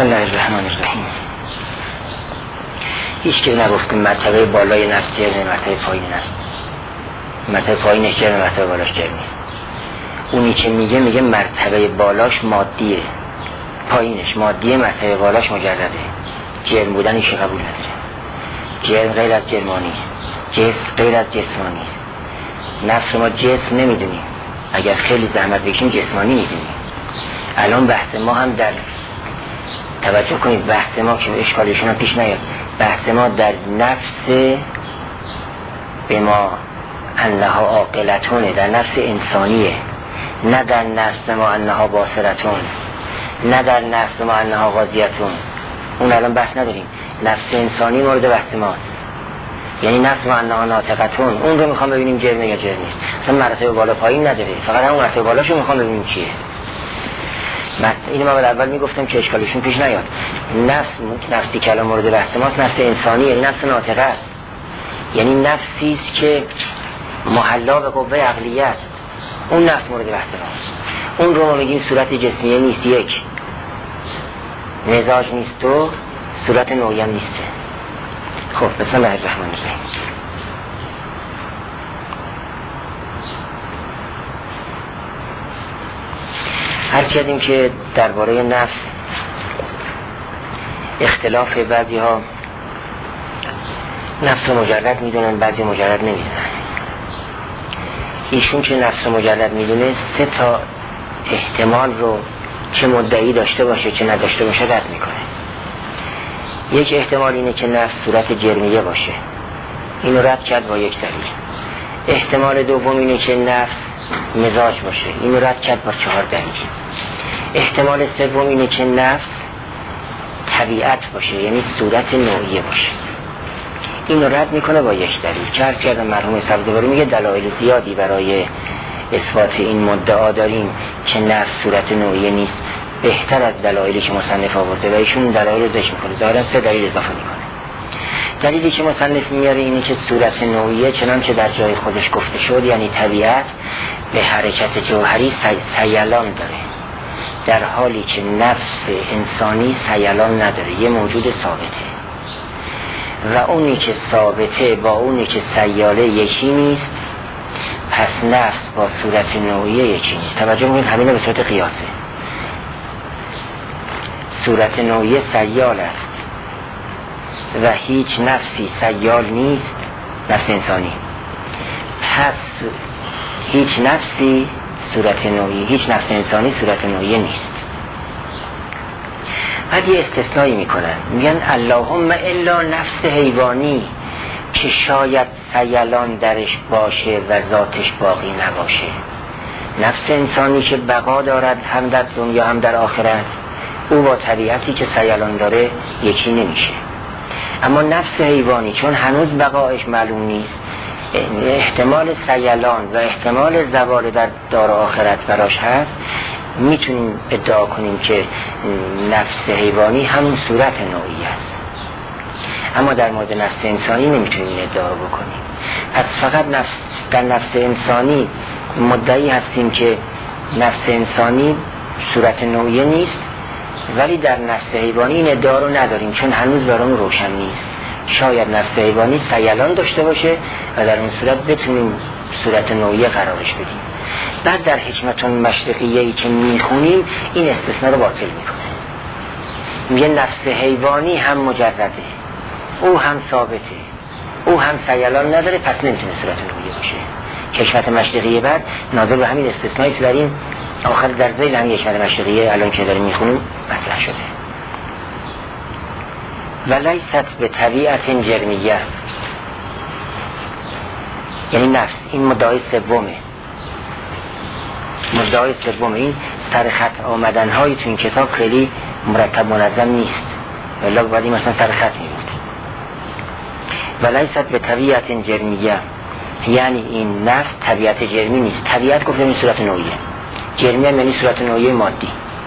بسم الله الرحمن الرحیم. هیچ که نگفتیم مرتبه بالای نفس جرمه، مرتبه پایین نفس، مرتبه پایینش جرمه، مرتبه بالاش جرمه. اونی که میگه مرتبه بالاش مادیه، پایینش مادیه، مرتبه بالاش مجرده. جرم بودنش قبول نداره. جرم غیر از جرمانی، جسم غیر از جسمانی. نفس ما جسم نمیدونیم، اگر خیلی زحمت بکشیم جسمانی میدونیم. الان بحث ما هم در توجه کنید، بحث ما که اشکالشون هم پیش نیاد، بحث ما در نفس به ما انها عاقلتونه، در نفس انسانیه، نه در نفس ما انها باصرتون، نه در نفس ما انها غازیتون. اون الان بحث نداریم. نفس انسانی مورد بحث ماست، یعنی نفس ما انها ناطقتون. اون رو میخوام ببینیم جرمه یا جرم نیست. اصلا مرتبه بالا پایین نداره، فقط همون مرتبه بالاشو میخوام ببینیم چیه. اینو من اول میگفتم که اشکالشون پیش نیاد. نفسی که الان مورد بحث ماست نفس انسانی، یعنی نفس ناطقه است، یعنی نفسی است که محلا به قوه عقلیت. اون نفس مورد بحث ماست. اون رو ما میگیم صورت جسمیه نیست، یک مزاج نیست و صورت نوعی نیست. خب بسم الله الرحمن الرحیم. هر کردیم که درباره نفس اختلاف، بعضی ها نفس مجرد میدونن، بعضی مجرد نمیدونن. ایشون که نفس مجرد میدونه سه تا احتمال رو چه مدعی داشته باشه چه نداشته باشه رد میکنه. یک احتمال اینه که نفس صورت جرمیه باشه، اینو رد کرد با یک دلیل. احتمال دوم اینه که نفس مزاج باشه، اینو رد کرد با 4 دلیل. احتمال سوم اینه که نفس طبیعت باشه، یعنی صورت نوعیه باشه، اینو رد میکنه با یک دلیل. که عرض کردم مرحوم صفدواری میگه دلایل زیادی برای اثبات این مدعا داریم که نفس صورت نوعیه نیست، بهتر از دلایلی که مصنف آورده و ایشون دلایل رو ذکر میکنه، ظاهرا 3 دلیل اضافه میکنه. دلیلی که مصنف میاره اینه که صورت نوعیه چنانچه در جای خودش گفته شد، یعنی طبیعت به حرکت جوهری سیلان داره، در حالی که نفس انسانی سیلان نداره، یه موجود ثابته و اونی که ثابته با اونی که سیاله یکی نیست، پس نفس با صورت نوعیه یکی نیست. توجه کنید، همین به صورت قیاسه. صورت نوعیه سیال است و هیچ نفسی سیال نیست، نفس انسانی. پس هیچ نفسی صورت نوعی، هیچ نفس انسانی صورت نوعی نیست. بعد یه استثنایی میکنن، میگن اللهم الا نفس حیوانی که شاید سیلان درش باشه و ذاتش باقی نباشه. نفس انسانی که بقا دارد هم در دنیا هم در آخرت، او با طبیعتی که سیلان داره یکی نمیشه. اما نفس حیوانی چون هنوز بقایش معلوم نیست، احتمال سیلان و احتمال زوال در دار آخرت براش هست، میتونیم ادعا کنیم که نفس حیوانی همون صورت نوعی است. اما در مورد نفس انسانی نمیتونیم ادعا بکنیم. پس فقط در نفس انسانی مدعی هستیم که نفس انسانی صورت نوعی نیست، ولی در نفس حیوانی این ادعا رو نداریم چون هنوز برامون روشن نیست. شاید نفس حیوانی سیلان داشته باشه و در اون صورت بتونیم صورت نوعی قرارش بدیم. بعد در حکمت مشرقیه‌ای که میخونیم این استثناء رو باطل میکنه. میگه نفس حیوانی هم مجرده، او هم ثابته، او هم سیلان نداره، پس نمیتونه صورت نوعی باشه. حکمت مشرقیه بعد ناظر به همین استثنایی که در این آخر در ذیل همین حکمت مشرقیه الان که داریم میخونیم مطرح شده. ولیست به طبیعت جرمیه، یعنی نفس. این مدعای سومه، مدعای سومه. این سر خط آمدن های تو این کتاب خیلی مرتب منظم نیست، ولی بعدی مثلا سر خط میبود. ولیست به طبیعت جرمیه، یعنی این نفس طبیعت جرمی نیست. طبیعت گفتم این صورت نوعیه، جرمی هم یعنی صورت نوعی مادی.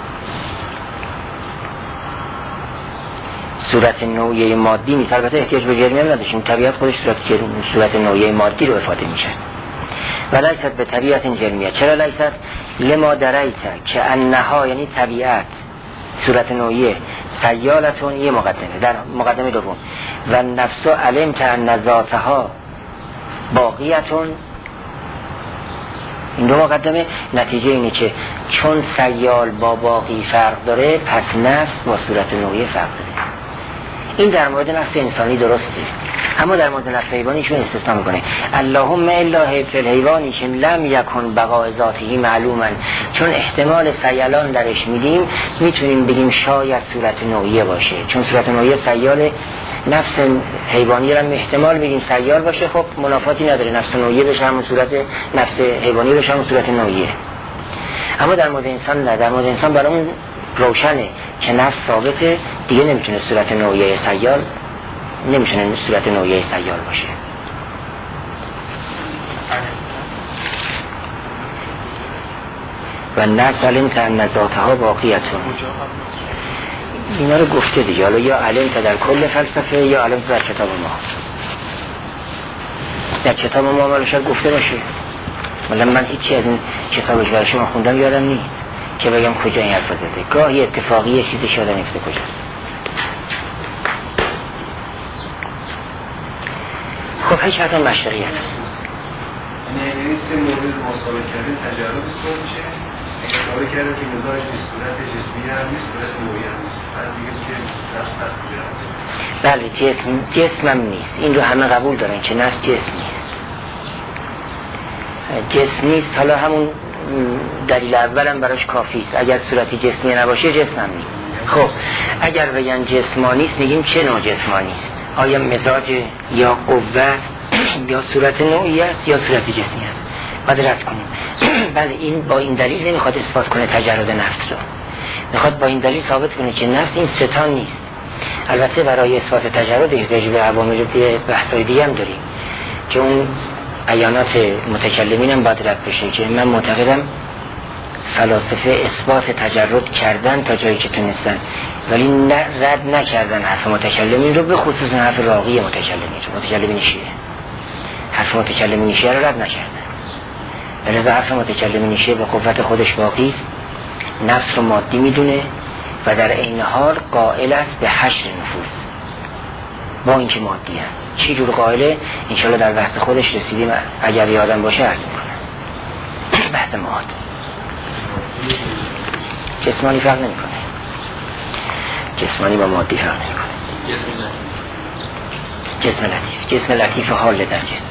صورت نوعی مادی نیست. البته احتیاج به جرمی هم نداشتیم، طبیعت خودش صورت نوعی مادی رو افاده میشه. ولیست به طبیعت جرمیه. چرا لیست؟ لما دریت که انها، یعنی طبیعت صورت نوعیه، سیالتون یه مقدمه، در مقدمه دوم و نفس علمت ان ذاتها باقیتون، این دو مقدمه نتیجه اینه که چون سیال با باقی فرق داره پس نفس با صورت نوعی فرق داره. این در مورد نفس انسانی درسته، اما در مورد نفس حیوانی چون استثناء میکنه اللهم الا فی الحیوانی که لم یکن بقاء ذاته معلوما، چون احتمال سیالان درش میدیم میتونیم بگیم شاید صورت نوعیه باشه، چون صورت نوعیه سیال، نفس حیوانی رو احتمال بگیم سیال باشه، خب منافاتی نداره، نفس نوعیه بشه همون صورت، نفس حیوانی بشه همون صورت نوعیه. اما در مورد انسان نه، در مورد انسان برامون روشنه که نفس ثابته، دیگه نمیتونه صورت نوعیه سیال، نمیتونه صورت نوعیه سیال باشه. و نفس علمت ان ذاتها باقیتون، اینا رو گفته دیگه، حالا یا علمت در کل فلسفه یا علمت در کتاب ما، در کتاب ما حالا شاید گفته باشه، ولی من هیچی از این کتابش برای شما خوندم یادم نیست که بگم کجا این حرف زده. گاهی اتفاقی یه چیزی شده نفته کجاست. خب هیچ حتی مشتقیت یعنی سه مورد مصابه کردن تجربه صورت میشه، اگر کاری کرده که مزاج نیست، صورت جسمی هم نیست، صورت نوعی هم نیست، بعد دیگه که نفس بله جسم هم نیست، این رو همه قبول دارن که نفس جسم نیست، جسم نیست. حالا همون دلیل اول هم براش کافی است، اگر صورتی جسمی نباشه جسم هم نیست. خب اگر بگن جسمانی است میگیم چه نوع جسمانی است؟ آیا مزاج یا قوت یا صورت نوعی است یا صورت جسمی است؟ باید رد کنیم. بله این با این دلیل نمیخواد اثبات کنه تجرد نفس رو، میخواد با این دلیل ثابت کنه که نفس این ستان نیست. البته برای اثبات تجرد احتیاج به عوامل بحث‌های دیگه هم داریم که اون بیانات متکلمین هم باید رد بشه، که من معتقدم فلاسفه اثبات تجرد کردن تا جایی که تونستن، ولی رد نکردن حرف متکلمین رو، به خصوص حرف راقی متکلمین شیعه. حرف متکلمین شیعه رو رد نکردن، ولی حرف متکلمین شیعه به قوت خودش باقی، نفس رو مادی میدونه و در عین حال قائل است به حشر نفوس با اینکه مادی هست. چی جور قائله؟ انشالله در بحث خودش رسیدیم، اگر یادم باشه عرض میکنم. بحث معاد جسمانی فرق نمی کنه، جسمانی با مادی فرق نمی کنه. جسم لطیف حال در جسم.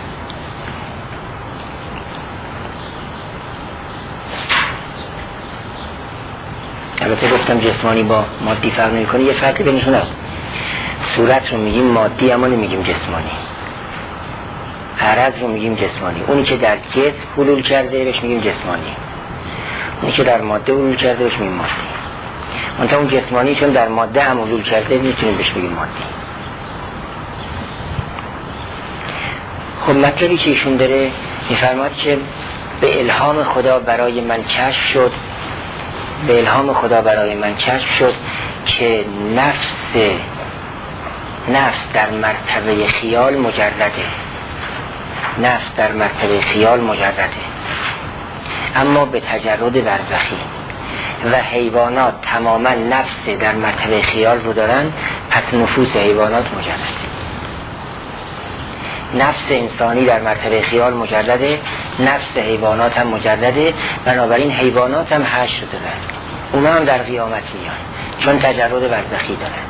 البته گفتم جسمانی با مادی فرق نمی کنه، یه فرقی بینشون هست. صورت رو میگیم مادی اما نمیگیم جسمانی، عرض رو میگیم جسمانی، اونی که در جسم حلول کرده بهش میگیم جسمانی، اونی که در ماده حلول کرده بهش میگیم مادی. منتها اون جسمانی چون در ماده هم حلول کرده میتونیم بهش بگیم مادی. خب مطلبی که ایشون داره میفرماد که به الهام خدا برای من کشف شد، به الهام خدا برای من کشف شد که نفس در مرتبه خیال مجرده، نفس در مرتبه خیال مجرده، اما به تجرد برزخی و حیوانات تماما نفس در مرتبه خیال رو دارن، پس نفوس حیوانات مجرده. نفس انسانی در مرتبه خیال مجرده، نفس حیوانات هم مجرده، بنابراین حیوانات هم حشر دارن، اونا هم در قیامت میان چون تجرد برزخی دارن.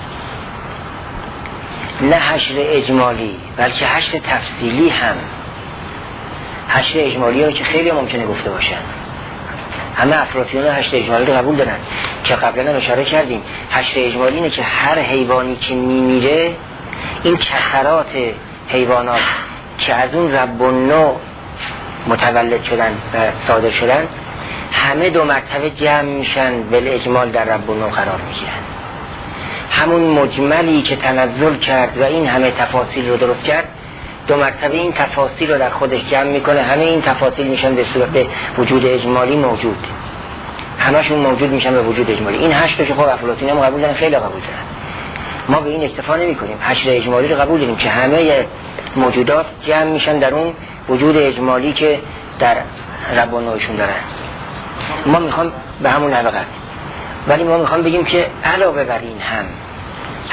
نه حشر اجمالی بلکه حشر تفصیلی هم. حشر اجمالی رو که خیلی ممکنه گفته باشن، همه افلاطیون حشر اجمالی رو قبول دارن که قبلا هم اشاره کردیم. حشر اجمالی اینه که هر حیوانی که میمیره، این کثرات حیوانات که از اون رب النوع متولد شدن و صادر شدن، همه دو مرتبه جمع میشن، بالاجمال در رب النوع قرار میگیرن. همون مجملی که تنزل کرد و این همه تفاصیل رو درست کرد، دو مرتبه این تفاصیل رو در خودش جمع میکنه، همه این تفاصیل میشن به صورت وجود اجمالی موجود، همشون موجود میشن به وجود اجمالی. این هشت که خب افلاطین هم قبول دارن، خیلی قبول دارن. ما به این اکتفا نمی کنیم، حشر اجمالی رو قبول داریم که همه موجودات جمع میشن در اون وجود اجمالی که در رب النوعشون دارن. ما میخوام به همون نوقت، ولی ما میخوام بگیم که علاوه بر این هم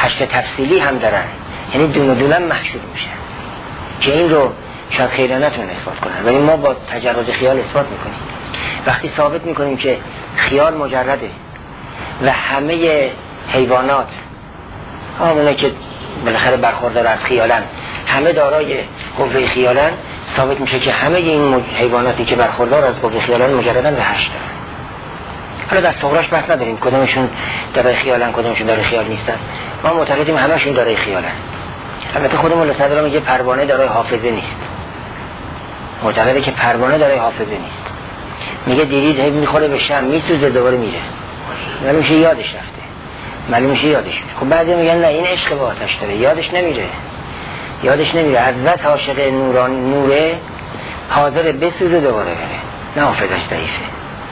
حشر تفصیلی هم دارن، یعنی دونه دونه محشور میشن که این رو شاید خیلی نتونن اثبات کنن، ولی ما با تجرد خیال اثبات میکنیم. وقتی ثابت میکنیم که خیال مجرده و همه حیوانات همونه که بالاخره برخوردار از خیالن همه دارای قوه خیالن، ثابت میشه که همه این حیواناتی که برخوردار از قوه خیالن مجردن و حشر دارن. حالا در صغراش بحث نداریم کدومشون دارای خیالن کدومشون دارای خیال نیستن، ما معتقدیم همه‌شون دارای خیالن. البته خودمون لسن‌دارا میگه پروانه دارای حافظه نیست، معتقده که پروانه دارای حافظه نیست. میگه دیرید هی میخوره به شم میسوزه دوباره میره، معلوم میشه یادش رفته، معلوم میشه یادش میره. خب بعضی میگن نه این عشق با آتش داره، یادش نمیره از بس عاشق نوره حاضر بسوزه دوباره بره، نه حافظش ضعیفه.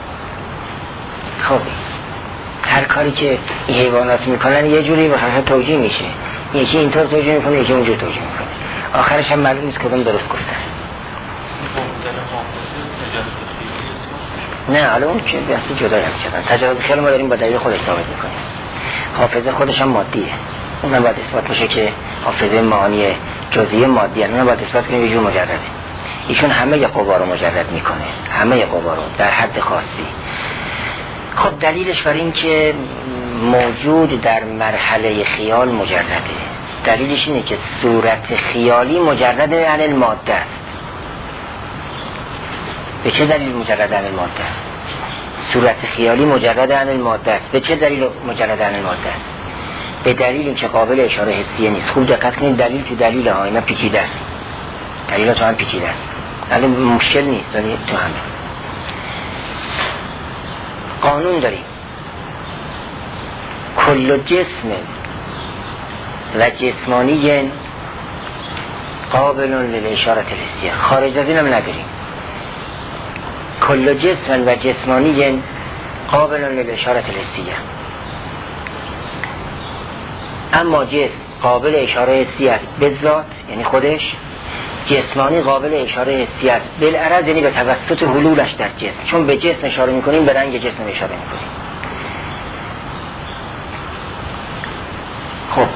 خب هر کاری که این حیوانات میکنن یه جوری به حرف توجیه میشه، یکی اینطور توجیه میکنه یکی اونجور توجیه میکنه، آخرش هم معلوم نیست کدوم درست گفتن. نه حالا اون که بحثی جدایی هم شدن. تجربه خیال ما داریم با دلیل خودش ثابت میکنیم. حافظه خودش هم مادیه، اونم باید اثبات بشه که حافظه معانی جزئی مادیه، اونم باید اثبات کنیم یه جور مجرده. ایشون همه قوا رو مجرد میکنه، همه قوا رو در حد خاصی. خب دلیلش بر این که موجود در مرحله خیال مجرده، دلیلش اینه که صورت خیالی مجرد عن الماده است. به چه دلیل مجرد عن الماده؟ صورت خیالی مجرد عن الماده است. به چه دلیل مجرد عن الماده است؟ به دلیل اینکه قابل اشاره حسیه نیست. خوب دقت کنید، دلیل تو دلیل ها اینا پیچیده است، دلیل تو هم پیچیده است، ولی مشکل نیست، ولی تو هم قانون داریم کل جسم و جسمانی قابل للاشاره الحسیه، خارج از اینم نداریم. کل جسم و جسمانی قابل للاشاره الحسیه، اما جسم قابل اشاره حسی است به ذات یعنی خودش، جسمانی قابل اشاره حسی است بالعرض یعنی به توسط حلولش در جسم، چون به جسم اشاره میکنیم به رنگ جسم اشاره میکنیم. خب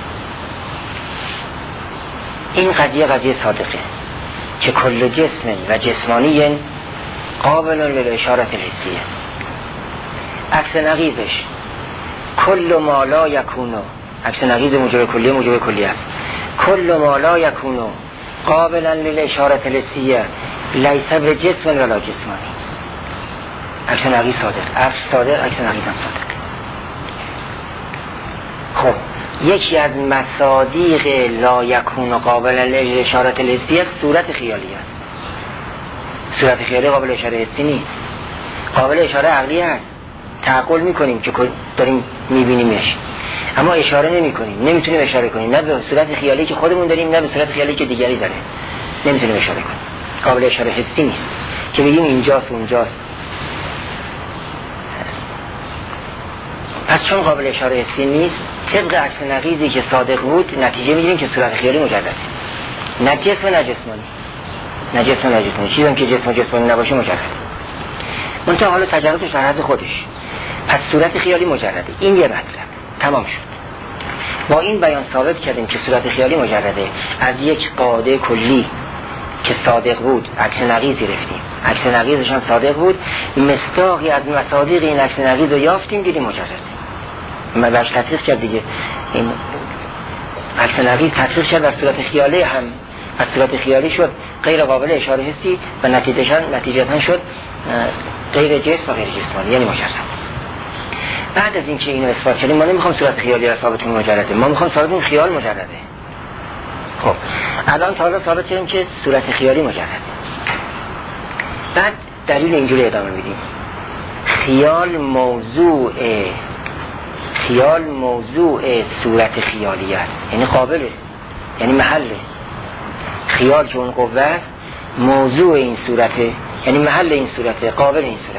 این قضیه صادقه که کل جسم و جسمانی قابل للاشاره الحسیه. عکس نقیضش کل ما لا یکونو، عکس نقیض موجب کلیه موجب کلیه است. کل ما لا یکونو قابلا للاشاره الحسیه لیس به جسم ولا جسمانی. عکس نقیض صادق، عکس صادق، عکس نقیض هم صادق. خب یکی از مصادیق لا یکون قابلا للاشاره الحسیه صورت خیالی است. صورت خیالی قابل اشاره حسی نیست، قابل اشاره عقلی است. تعقل میکنیم که داریم میبینیمش، اما اشاره نمی کنیم، نمیتونیم اشاره کنیم، نه به صورت خیالی که خودمون داریم نه به صورت خیالی که دیگری داره، نمیتونیم اشاره کنیم. قابل اشاره حسی نیست که بگیم اینجاست اونجاست. پس چون قابل اشاره حسی نیست، طبق عکس نقیضی که صادق بود نتیجه میگیریم که صورت خیالی مجرده، نه جسم نه جسمانی، نه جسم نه جسمانی. چیزی که جسم و جسمانی نباشه مجرد. منتها حالا تجربهش در حد خودش، پس صورت خیالی مجرده. این یه مطلب تمام شد. با این بیان ثابت کردیم که صورت خیالی مجرده. از یک قاعده کلی که صادق بود عکس نقیضی رفتیم، عکس نقیضش هم صادق بود، مصداقی از مصادیق این عکس نقیض رو یافتیم، دیدیم مجرده. ما باش تطبیق کرد دیگه، این عکس نقیض تطبیق شد بر صورت خیالی، هم از صورت خیالی شد غیر قابل اشاره حسی و نتیجتاً شد غیر جسم و غیر جسمانی، یعنی مجرد. بعد از اینکه اینو اثبات کردیم، ما نمیخوام صورت خیالی را ثابت کنیم مجرده، ما میخوام ثابت کنیم خیال مجرده. خب الان تا حالا ثابت کردیم که صورت خیالی مجرده. بعد دلیل اینجوری ادامه میدیم. خیال موضوع صورت خیالی است، یعنی قابله، یعنی محله. خیال که اون قوه است، موضوع این صورته، یعنی محل این صورته، قابل این صورته.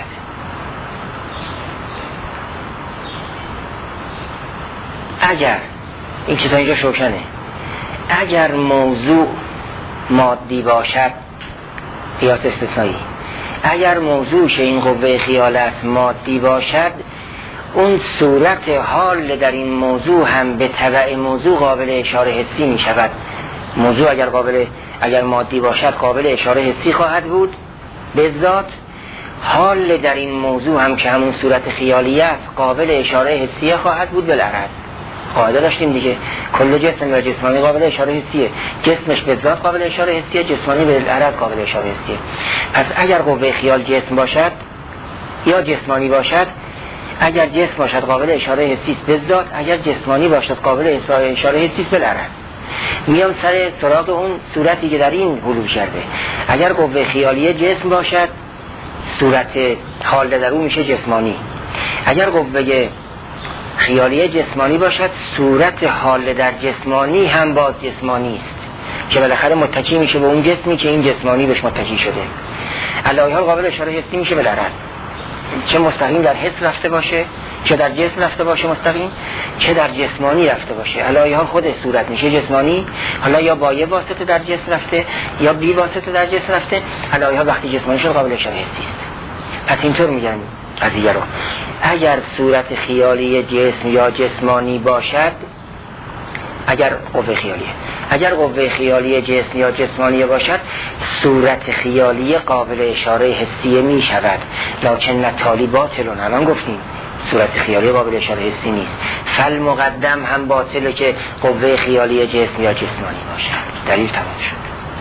اگر این که تا اینجا شوکنه، اگر موضوع مادی باشد، قیاس استثنایی، اگر موضوعش این قوه خیال است مادی باشد، اون صورت حال در این موضوع هم به تبع موضوع قابل اشاره حسی می شود. موضوع اگر مادی باشد قابل اشاره حسی خواهد بود به ذات، حال در این موضوع هم که همون صورت خیالی است قابل اشاره حسی خواهد بود بالعرض. قاعده داشتیم دیگه، کل جسم و جسمانی قابل اشاره حسیه، جسمش به ذات قابل اشاره حسیه، جسمانی بالعرض قابل اشاره حسیه. پس اگر قوه خیال جسم باشد یا جسمانی باشد، اگر جسم باشد قابل اشاره حسی است به ذات، اگر جسمانی باشد قابل اشاره حسی است بالعرض. میام سر سراغ اون صورتی که در این حلول کرده. اگر قوه خیالی جسم باشد صورت حال در اون میشه جسمانی، اگر قوه خیالی جسمانی باشد صورت حال در جسمانی هم باز جسمانی است که بالاخره متکی میشه به اون جسمی که این جسمانی بهش متکی شده. علایه حال قابل اشاره حسی میشه بالعرض، چه مستقیم در حس رفته باشه، چه در جسم رفته باشه مستقیم، چه در جسمانی رفته باشه. علایه حال خود صورت میشه جسمانی، حالا یا با یه واسطه در جسم رفته یا بی واسطه در جسم رفته. علایه حال وقتی جسمانی شد قابل اشاره حسی است. پس اینطور میگن قضیه رو، اگر صورت خیالی جسم یا جسمانی باشد، اگر قوه خیالی جسم یا جسمانی باشد صورت خیالی قابل اشاره حسی می شود، لکن نتالی باطلون. الان گفتیم صورت خیالی قابل اشاره حسی نیست، فالمقدم هم باطله که قوه خیالی جسم یا جسمانی باشد. دلیل تمام شد.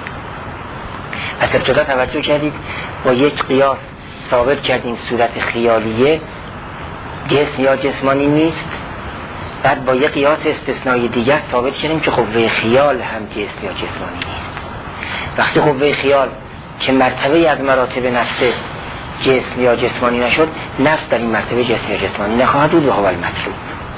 پس ابتدا توجه کردید با یک قیاس ثابت کردیم صورت خیالیه جسم یا جسمانی نیست، بعد با یک قیاس استثنایی دیگر ثابت کردیم که قوه خیال هم جسم یا جسمانی نیست. وقتی قوه خیال که مرتبه از مراتب نفس جسم یا جسمانی نشد، نفس در این مرتبه جسم یا جسمانی نخواهد بود و هو المطلوب.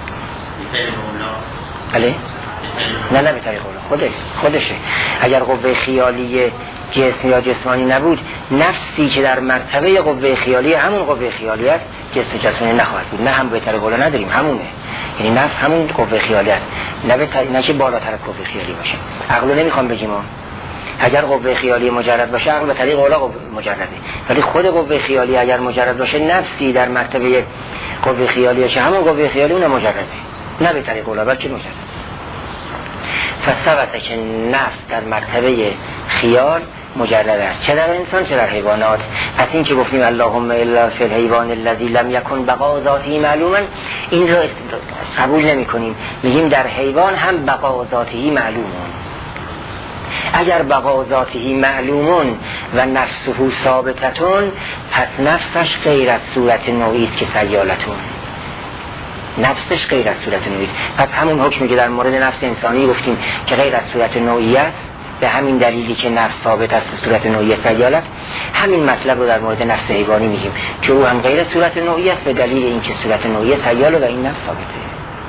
بله؟ نه به طریق اولا خودشه. اگر قوه خیالی جسم یا جسمانی نبود، نفسی که در مرتبه قوه خیالی همون قوه خیالی است جسم جسمانی نخواهد بود. نه هم به طریق اولا نداریم، همونه، یعنی نفس همون قوه خیالی است، نه که بالاتر از قوه خیالی باشه. عقلو نمیخوام بگیم اگر قوه خیالی مجرد باشه عقل به طریق اولا مجرده، ولی خود قوه خیالی اگر مجرد باشه نفسی در مرتبه قوه خیالی باشه همون قوه خیالی اون مجرده، نه به طریق اولا بلکه مجرد. فثبت که نفس در مرتبه خیال مجرد است، چه در انسان چه در حیوانات. پس این که گفتیم اللهم الا فی الحیوان الذی لم یکن بقاء ذاته معلوما، این را قبول نمی کنیم، میگیم در حیوان هم بقاء ذاته معلومون. اگر بقاء ذاته معلومون و نفسه ثابتتون، پس نفسش غیر از صورت نوعی است که سیالتون، نفسش غیر از صورت نوعی است. پس همون حکمی که در مورد نفس انسانی گفتیم که غیر از صورت نوعی است، به همین دلیلی که نفس ثابت است صورت نوعی سیالت، همین مطلب رو در مورد نفس حیوانی میگیم که او هم غیر صورت نوعی است به دلیل اینکه صورت نوعی سیاله و این نفس ثابته.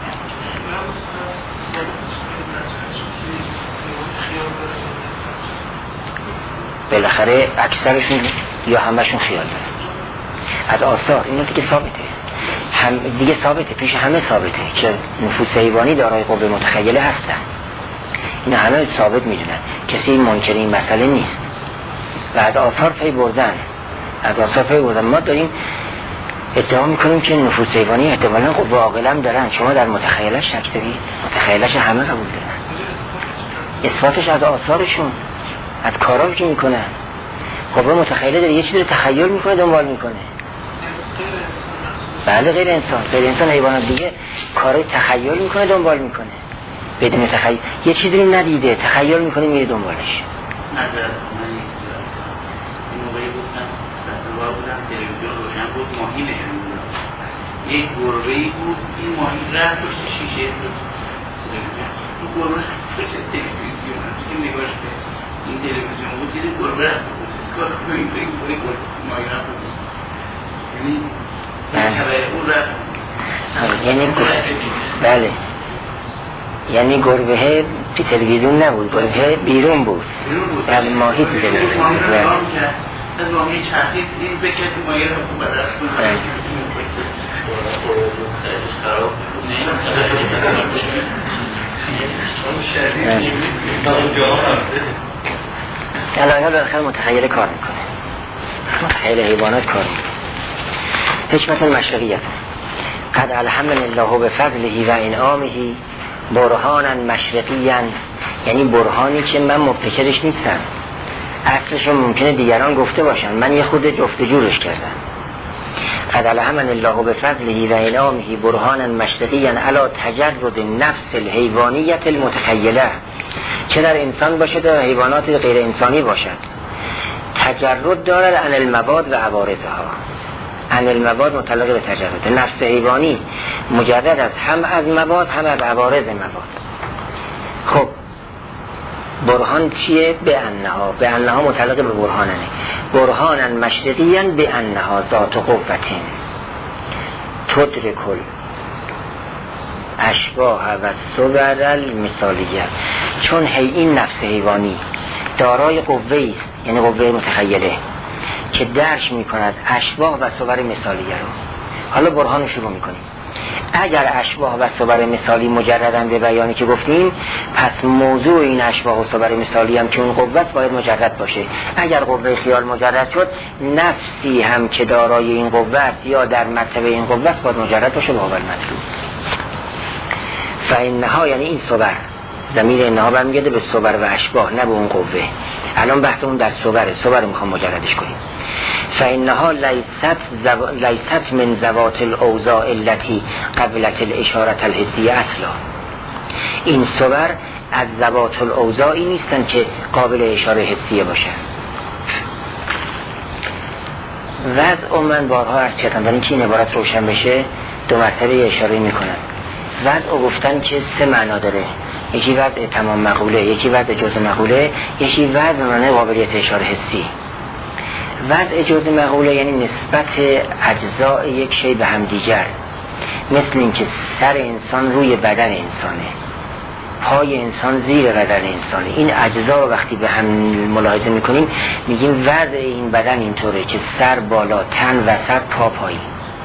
بالاخره اکثرشون یا همشون خیال دارن از آثار، این دیگه ثابته، هم دیگه ثابته، پیش همه ثابته که نفوس حیوانی دارای قوه متخیله هستن. این همه ثابت میدونن، کسی منکر این مسئله نیست و از آثار پی بردن. ما داریم ادعا میکنیم که نفوس حیوانی احتمالاً قوه عاقله هم دارن. شما در متخیلش شک دارید؟ متخیلش همه قبول دارن، اثباتش از آثارشون، از کارایی که میکنن. قوه متخیله داره یه چیزی رو تخیل میکنه دنبال میکنه. بله غیر انسان حیوانات دیگه کارای تخیل میکنه دنبال میکنه، بدون تخیل یه چیزی رو ندیده تخیل میکنه میره دنبالش. این موقعی گفتم راه بودم تلویزیون روشن بود، ماهی نشون میداد، یک گربه‌ای بود، این ماهی رفت پشت شیشه تلویزیون، این گربه پشت تلویزیون که نگاش به این تلویزیون بود، دیدی گربه رفت کار کنیم بگیم ماهی رفت بود، یعنی اون رفت، بله یعنی گربه تو تلویزیون نبود، گربه بیرون بود، یعنی ماهی تو تلویزیون بود. از ماهی چرخید این بکرد ماهی رو خوب بدرد الان بالاخره متخیل کار میکنه، متخیل حیوانات کار میکنه. حکمت مشرقیت قد الحمن الله بفضله و انعامه برهانا مشرقیا، یعنی برهانی که من مبتکرش نیستم، اصلش رو ممکنه دیگران گفته باشن، من یه خود جفتجورش کردم. قد الحمن الله بفضله و انعامه برهانا مشرقیا علی تجرد نفس الحیوانیت المتخیله، چه در انسان باشه در حیوانات غیر انسانی باشد. تجرد دارد عن المباد و عوارضها، عن المباد متعلق به تجرد، نفس حیوانی مجرد است هم از مباد هم از عوارض مباد. خب برهان چیه؟ به انها، به انها متعلق به برهانه، برهانا مشرقیا به انها ذات قوتین تدرک اشباه و صور المثالیه، چون این نفس حیوانی دارای قوه است، یعنی قوه متخیله که درک میکند اشباه و صور مثالیه رو. حالا برهان رو شروع میکنیم. اگر اشباه و صور مثالی مجردن به بیانی که گفتیم، پس موضوع این اشباه و صور مثالی هم که اون قوت باید مجرد باشه. اگر قوه خیال مجرد شد، نفسی هم که دارای این قوت یا در مرتبه این قوت باید مجرد باشه به اول مطلوب. فانها یعنی این صور، ضمیر انها برمیگرده به صور و اشباه، نه به اون قوه. الان بحثمون در صور میخوام مجردش کنیم. فانها لیست من ذوات الاوضاع التي قبلت الاشاره الحسیه اصلا، این صور از ذوات الاوضاعی نیستن که قابل اشاره حسیه باشن. وضع من بارها عرض کردم، برای اینکه این عبارت روشن بشه دو مرتبه اشاره میکنن. وضع گفتن که سه معنا داره، یکی وضع تمام مقوله، یکی وضع جزء مقوله، یکی وضع معنی قابلیت اشاره حسی. وضع جزء مقوله یعنی نسبت اجزاء یک شی به هم دیگر، مثل اینکه سر انسان روی بدن انسانه، پای انسان زیر بدن انسانه. این اجزا رو وقتی به هم ملاحظه میکنیم میگیم وضع این بدن اینطوره که سر بالا، تن وسط، پا پایین.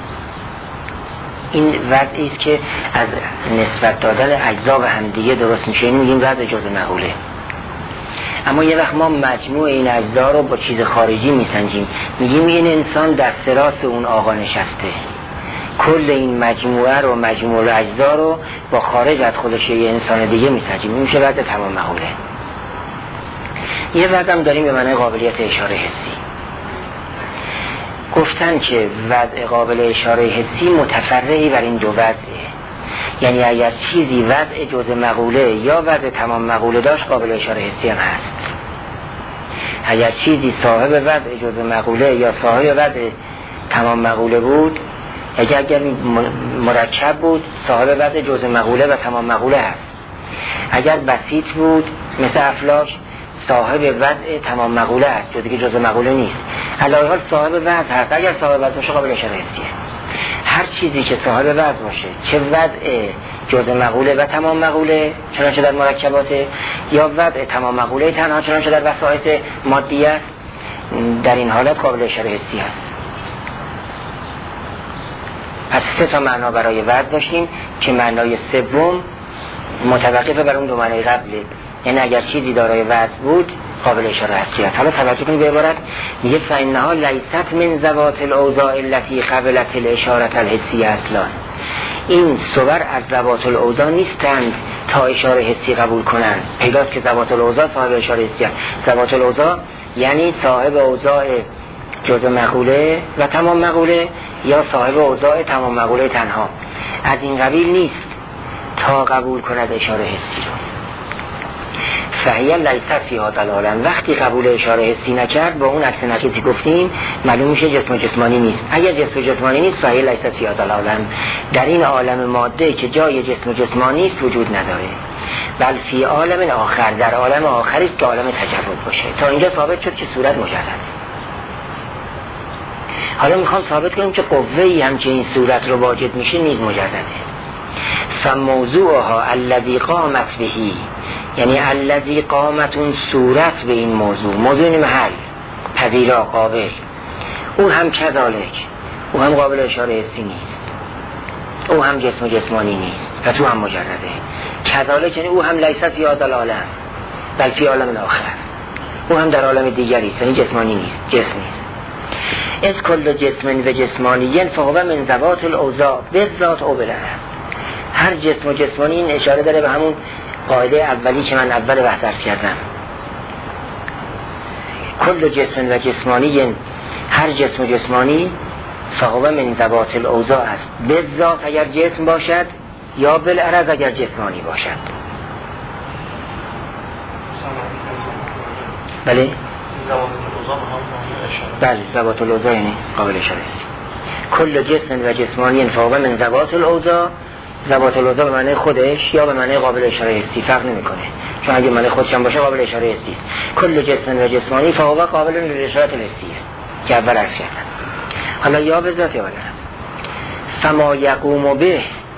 این وضعی است که از نسبت دادن اجزا به هم دیگه درست میشه، این میگیم وضع جزء مقوله. اما یه وقت ما مجموع این اجزا رو با چیز خارجی میسنجیم، میگیم این انسان در سراس اون آقا نشسته. کل این مجموعه رو، مجموع اجزا رو با خارج از خودش یه انسان دیگه میسنجیم، این میشه وضع تمام مقوله. یه وضع هم داریم به معنی قابلیت اشاره حسی. گفتن که وضع قابل اشاره حسی متفرعی بر این دو وضعه، یعنی اگر چیزی وضع جزء مقوله یا وضع تمام مقوله داشت، قابل اشاره حسی هم هست. اگر چیزی صاحب وضع جزء مقوله یا صاحب وضع تمام مقوله بود، اگر مرکب بود صاحب وضع جزء مقوله و تمام مقوله هست. اگر بسیط بود مثل افلاک صاحب وضع تمام مقوله هست، جو دیگه جزء مقوله نیست. علاوه حال صاحب وضع هست، اگر صاحب وضع باشه قابل اشاره حسیه. هر چیزی که صاحب وضع باشه، چه وضع جزء مقوله و تمام مقوله چنانچه در مرکبات، یا وضع تمام مقوله تنها چنانچه در وسایط مادیه است، در این حالت قابل اشاره حسی هست. پس سه تا معنا برای وضع داشتیم که معنای سوم متوقف بر اون دو معنای قبله، یعنی اگر چیزی دارای وضع بود قابل اشاره حسی است. حالا توجه کنید به عبارت، میگه فانها لیست من ذوات الاوضاع التي قبلت الاشاره الحسیه اصلا، این صور از ذوات الاوضاع نیستند تا اشاره حسی قبول کنند. پیداست که ذوات الاوضاع صاحب اشاره حسی است. ذوات الاوضاع یعنی صاحب اوضاع جزء مقوله و تمام مقوله، یا صاحب اوضاع تمام مقوله تنها، از این قبیل نیست تا قبول کند اشاره حسی رو. فهیه لیست فی هذا العالم، وقتی قبول اشاره حسی نکرد با اون عکس نقیضی گفتیم معلوم میشه جسم جسمانی نیست. اگر جسم جسمانی نیست فهیه لیست فی هذا العالم، در این عالم ماده که جای جسم جسمانی است وجود نداره، بل فی عالم آخر، در عالم آخری است که عالم تجرد باشه. تا اینجا ثابت شد که صورت مجرد. حالا میخوام ثابت کنیم که قوه‌ای هم که این صورت رو واجد میشه نیز مجرده. فموضوعها الذی قامت بهی، یعنی الذی قامت اون صورت به این موضوع این محل پذیرا قابل، او هم کذالک، او هم قابل اشاره حسی نیست، او هم جسم جسمانی نیست و تو هم مجرده. کذالک یعنی او هم لیست فی هذا العالم بل فی عالم آخر، او هم در عالم دیگری است، یعنی جسمانی نیست، جسم نیست. از کل جسم و جسمانی فهو من ذوات الاوضاع بالذات او بالعرض. هر جسم و جسمانی، این اشاره داره به همون قاعده اولی که من اول بحث عرض کردم. کل جسم و جسمانی، هر جسم و جسمانی فهو من ذوات الاوضاع است، بالذات اگر جسم باشد یا بالعرض اگر جسمانی باشد. بله؟ بله، ذوات الاوضاع یعنی قابل اشاره است. کل جسم و جسمانی فهو من ذوات الاوضاع. ذوات الاوضاع به معنی خودش یا به معنی قابل اشاره استی فرق نمیکنه، چون اگه معنی خودش هم باشه قابل اشاره استی. کل جسم و جسمانی فهو قابل للاشاره الاستی که اول عرض کردم. حالا یا به ذات یا به عرض. فما یقوم به،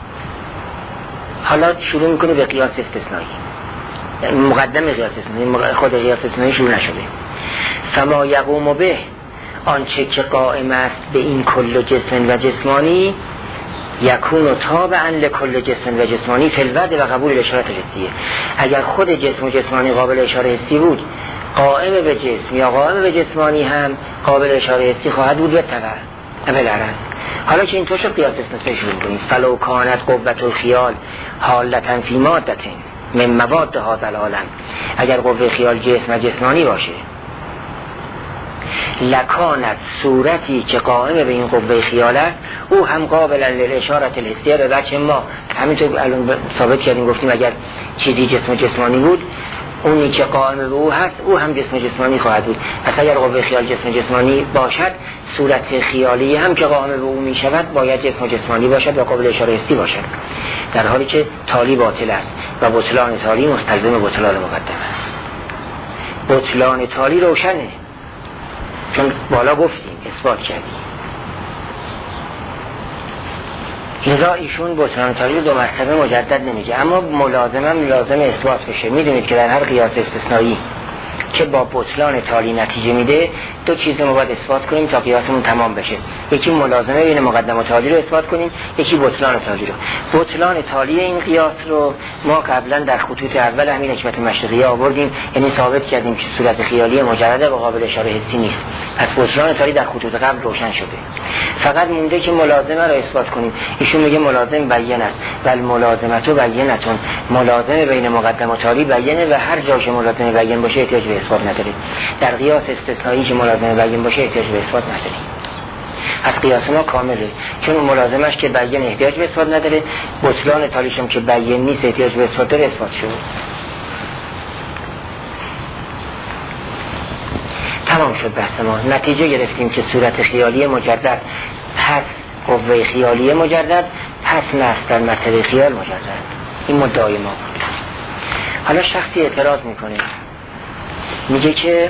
حالا شروع میکنه به قیاس استثنایی، مقدم قیاس استثنایی، خود قیاس استثنایی شروع نشده. فما یقوم به، آنچه که قائم است به این کل جسم و جسمانی، یکون تابعا لکل جسم و جسمانی فی الوضع و قبول اشاره حسیه. اگر خود جسم و جسمانی قابل اشاره حسی بود، قائم به جسم یا قائم به جسمانی هم قابل اشاره حسی خواهد بود به بالعرض. حالا که اینطور شد قیاس استثنایی شروع کنیم. فلو کانت قوت الخیال حالتا فی مادة من مواد هذا العالم، اگر قوه خیال جسم و جسمانی باشه، لکانت صورتی که قائم به این قوه خیال است، او هم قابل للاشاره الحسیه. به بچه ما همینطور الان ثابت کردیم، گفتیم اگر چیزی جسم و جسمانی بود، اونی که قائم به او هست او هم جسم و جسمانی خواهد بود. پس اگر قوه خیال جسم و جسمانی باشد، صورت خیالی هم که قائم به او می شود باید جسم و جسمانی باشد و قابل اشاره حسی باشد، در حالی که تالی باطل است و بطلان تالی مستلزم بطلان مقدم است. بطلان تالی روشنه، چون بالا گفتیم اثبات کردیم. لذا ایشون بطلان تالی رو دو مرتبه مجدد نمیگه، اما لازم اثبات بشه. میدونید که در هر قیاس استثنایی که با بطلان تالی نتیجه میده، دو چیز ما باید اثبات کنیم تا قیاسمون تمام بشه. یکی ملازمه بین مقدم و تالی رو اثبات کنیم، یکی بطلان تالی رو. بطلان تالی این قیاس رو ما قبلا در خطوط اول همین حکمت مشرقیه آوردیم، یعنی ثابت کردیم که صورت خیالی مجرده و قابل اشاره حسی نیست. پس بطلان تالی در خطوط قبل روشن شده، فقط مونده که ملازمه رو اثبات کنیم. ایشون میگه ملازم بیان است، بل ملازمتو بیانتون، ملازمه بین مقدم و تالی بیانه و هر جا که ملازمه بیان باشه احتیاج به اثبات نداره. در قیاس استثنایی که ملازمه بیان باشه احتیاج به اثبات نداره. از قیاس ما کامله، چون ملازمش که بیان احتیاج به اثبات نداره، بطلان تالیش هم که بیان نیست احتیاج به اثبات داره، اثبات شد. تمام شد بحث ما. نتیجه گرفتیم که صورت خیالی مجرد پس قوه خیالی مجرد پس نفس در مرتبه خیال مجرد. این مدعای ما بود. حالا شخصی اعتراض میکنه، میگه که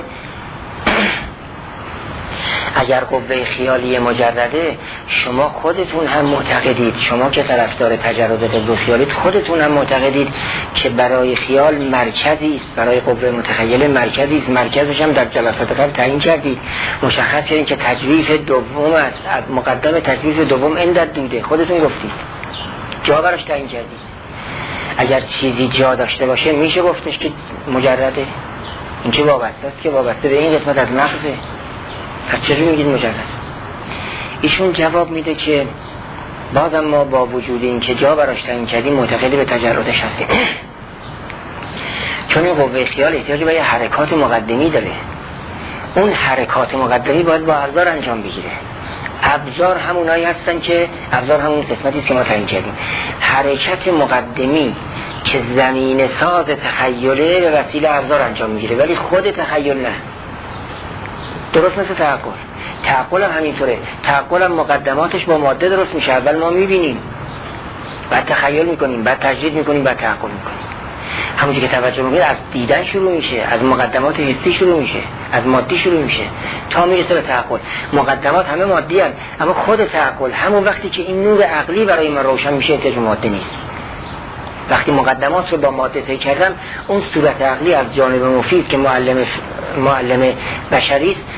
اگر قوه خیالی مجرده، شما خودتون هم معتقدید، شما که طرفدار تجرد قوه خیالید، خودتون هم معتقدید که برای خیال مرکزی است، برای قوه متخیل مرکزی است، مرکزش هم در جلسات قبل تعیین کردید، مشخص کردید که تجویف دوم است، مقدم تجویف دوم اندد دوده، خودتون گفتید، جا براش تعیین کردید. اگر چیزی جا داشته باشه میشه گفتش که مجرده. این چه وابسته است که وابسته به این قسمت از نقضه، پس چجوری میگید مجرد؟ ایشون جواب میده که بازم ما با وجود این که جا براش تعیین کردیم معتقد به تجردش هستیم، چون این قوه خیال احتیاج به یه حرکات مقدمی داره. اون حرکات مقدمی باید با ابزار انجام بگیره. ابزار همونایی هستن که ابزار همون قسمتی است که ما تعیین کردیم. حرکت مقدمی که زمین ساز تخیله به وسیله ابزار انجام میگیره، ولی خود تخیل نه. درست مثل تعقل هم همینطوره. تعقل هم مقدماتش با ماده درست میشه. اول ما میبینیم، بعد تخیل میکنیم، بعد تجدید میکنیم، بعد تعقل میکنیم. همونجور که توجه میکنید از دیدن شروع میشه، از مقدمات حسی شروع میشه، از مادی شروع میشه تا میرسه به تعقل. مقدمات همه مادی هست، اما خود تعقل همون وقتی که این نور عقلی برای ما روشن میشه احتیاج به ماده نیست. وقتی مقدمات رو با ماده طی کردم، اون صورت عقلی از جانب مفید که معلم بشری است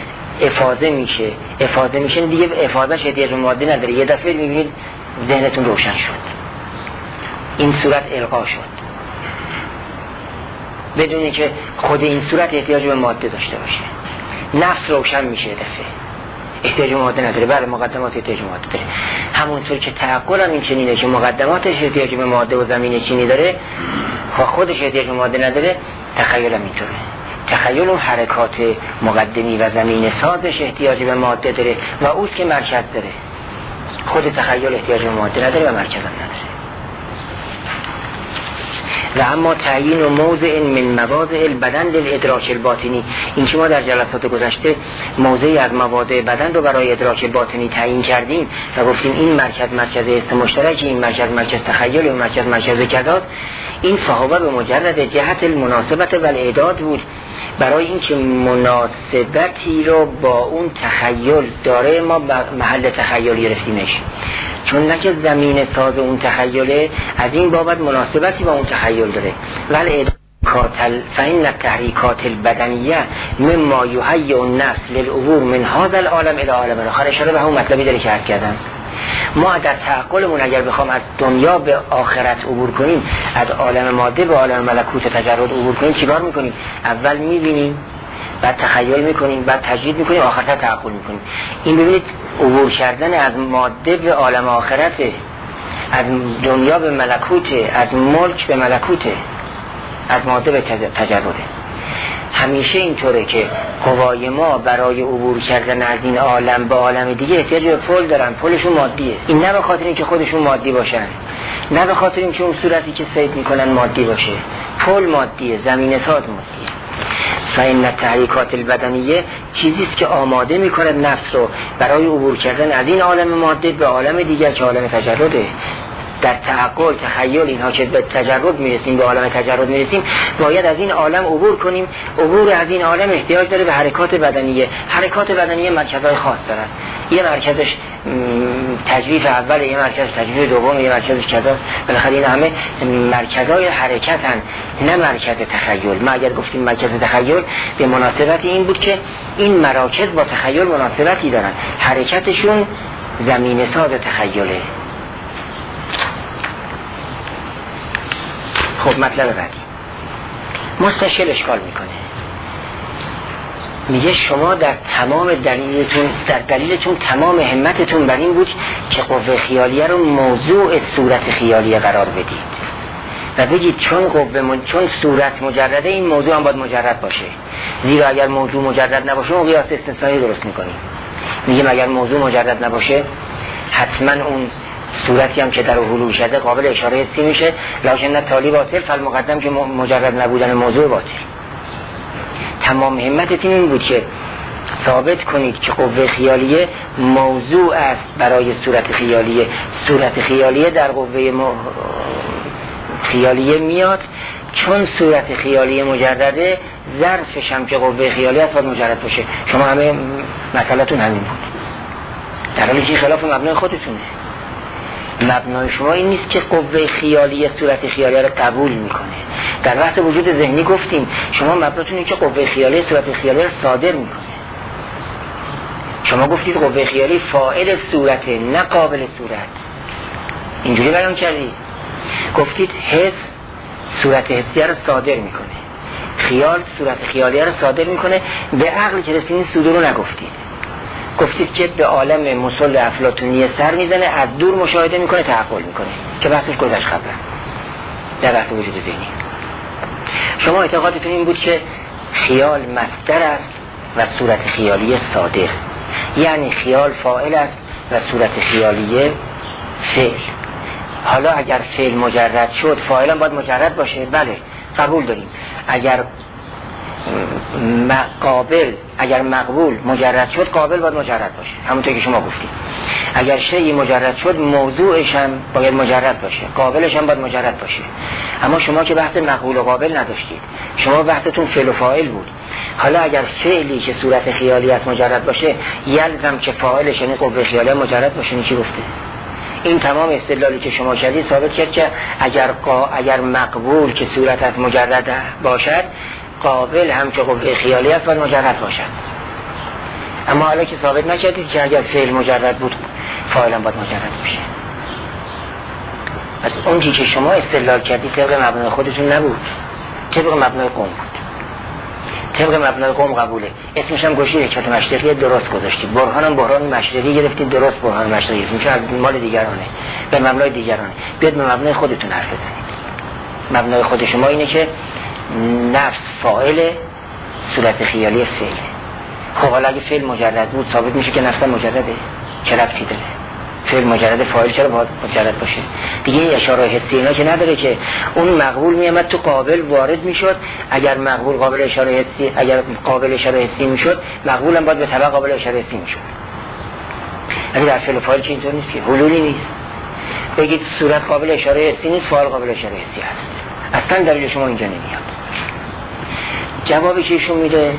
افاضه میشه دیگه، افاضهش احتیاج به ماده نداره. یه دفعه میبینید ذهنتون روشن شد، این صورت القا شد بدونی که خود این صورت احتیاج به ماده داشته باشه. نفس روشن میشه دفعه. احتیاج ماده نداره. بله مقدمات احتیاج ماده داره، همونطور که تعقل هم این چنینه که مقدماتش احتیاج به ماده و زمینه چینی داره و خودش احتیاج به ماده نداره، تخیل هم اینطوره. تخیل اون حرکات مقدمی و زمینه سازش احتیاج به ماده داره و اوست که مرکز داره. خود تخیل احتیاج به ماده نداره و مرکز هم نداره. و اما تعیین و موضع من مواضع البدن للادراک الباطنی، این که ما در جلسات گذشته موضعی از مواضع بدن رو برای ادراک باطنی تعیین کردیم و گفتیم این مرکز حس مشترک، این مرکز تخیل، این مرکز کذا، این فهوه به مجرد جهت المناسبت و الاعداد بود، برای اینکه مناسبتی رو با اون تخیل داره ما محل تخیل گرفتیمش، چون نه که زمین ساز اون تخیله، از این بابت مناسبتی با اون تخیل داره. ولی فإن التحریکات البدنیه مما یحیی النفس للعبور من هذا العالم الى عالم آخر. اشاره به همون مطلبی داره که عرض کردم. ما در تعقلمون اگر بخوام از دنیا به آخرت عبور کنیم، از عالم ماده به عالم ملکوت تجرد عبور کنیم، چیکار میکنیم؟ اول میبینیم، بعد تخیل میکنیم، بعد تجرید میکنیم، آخرتر تعقل میکنیم. این ببینید عبور کردن از ماده به عالم آخرته، از دنیا به ملکوته، از ملک به ملکوته، از ماده به تجرده. همیشه اینطوره که قوای ما برای عبور کردن از این عالم به عالم دیگه احتیاج به پل دارن. پلشون مادیه. این نه به خاطر اینکه خودشون مادی باشن، نه به خاطر اینکه اون صورتی که صید میکنن مادی باشه. پل مادیه، زمین ساز مادیه. فإن التحریکات البدنیه چیزیست که آماده میکنه نفس رو برای عبور کردن از این عالم ماده به عالم دیگر که عالم تجرده. در تعقل، تخیل، اینها که به تجرد میرسیم، به عالم تجرد میرسیم، باید از این عالم عبور کنیم. عبور از این عالم احتیاج داره به حرکات بدنیه. حرکات بدنیه مرکزهای خاص دارن. یه مرکزش تجویف اول، یه مرکزش تجویف دوم، یه مرکزش کذا. بالاخره این همه مرکزهای حرکتن، نه مرکز تخیل. ما اگر گفتیم مرکز تخیل، به مناسبت این بود که این مراکز با تخیل مناسبتی دارن، حرکتشون زمینه ساز تخیله. خب مطلب بعدی، مستشکل اشکال میکنه. میگه شما در تمام دلیلتون تمام همتتون بر این بود که قوه خیالیه رو موضوع صورت خیالیه قرار بدید و بگید چون صورت مجرده، این موضوع هم باید مجرد باشه. زیرا اگر موضوع مجرد نباشه اون قیاس استثنایی درست میکنیم. میگیم اگر موضوع مجرد نباشه حتما اون صورتی هم که در حلول شده قابل اشاره حسی میشه. لکن تالی باطل فالمقدم که مجرد نبودن موضوع باطل. تمام همتتون این بود که ثابت کنید که قوه خیالیه موضوع است برای صورت خیالیه. صورت خیالیه در قوه خیالیه میاد، چون صورت خیالیه مجرده، ظرفش هم که قوه خیالیه است باید مجرد باشه. شما همه مسئلتون همین بود، در حالی که خلاف مبنای خودتونه. مبنای شما این نیست که قوه خیالیه صورت خیالیه رو قبول میکنه. در وقت وجود ذهنی گفتیم شما مبناتون این که قوه خیالیه صورت خیالیه رو صادر میکنه. شما گفتید قوه خیالی فاعل صورته، نه قابل صورت. اینجوری بیان کردید. گفتید حس صورت حسیه رو صادر میکنه، خیال صورت خیالیه رو صادر میکنه. به عقل که رسیدین صدور رو نگفتید. گفتید که به عالم مسل افلاطونی سر میزنه، از دور مشاهده میکنه، تعقل میکنه، که بحثش گذشت قبلا در وقت وجود ذهنی. شما اعتقادتون این بود که خیال مصدر است و صورت خیالی صادر، یعنی خیال فاعل است و صورت خیالی فعل. حالا اگر فعل مجرد شد، فاعل هم باید مجرد باشه. بله قبول داریم. اگر مقبول مجرد شد، قابل باید مجرد باشه، همونطور که شما گفتید. اگر شیء مجرد شد، موضوعش هم باید مجرد باشه، قابلش هم باید مجرد باشه. اما شما که بحث مقبول و قابل نداشتید، شما بحثتون فعل و فاعل بود. حالا اگر فعلی که صورت خیالی است مجرد باشه، یلزم که فاعلش یعنی قوه خیالی مجرد باشه. این چی گفته؟ این تمام استدلالی که شما کردید ثابت کرد که اگر مقبول که صورت مجرد باشد، قابل هم که قوه خیالی است باید مجرد باشد. اما حالا که ثابت نکردید که اگر فعل مجرد بود، فاعل هم باید مجرد باشه. پس اون چیزی که شما استدلال کردید طبق مبنای خودتون نبود، طبق مبنای قوم بود. طبق مبنای قوم قبوله. اسمش هم گوشی حکمت مشرقی درست گذاشتی، برهان هم برهان مشرقی گرفتی، درست برهان مشرقی گرفتی، میشه مال دیگرانه، به مبنای دیگرانه. بیاد به مبنای خودتون حرف بزنید. مبنای خود شما اینه که نفس فاعل، صورت خیالی فعل. خب حالا اگه فعل مجرد بود ثابت میشه که نفس مجرده، چه ربطی داره؟ فعل مجرد فاعل چرا باید مجرد باشه؟ دیگه اشاره حسی اینا که نداره که اون مقبول میامد تو قابل وارد میشد. اگر مقبول قابل اشاره حسی، اگر قابل اشاره حسی میشد، مقبول هم باید به طبع قابل اشاره حسی میشد. اگه در فعل فاعل چه اینطور نیست که حلولی نیست. بگید صورت قابل اشاره حسی نیست، فاعل قابل اشاره حسی هست. اصلا دلیل شما اینجا نمیاد. جوابی که ایشون میده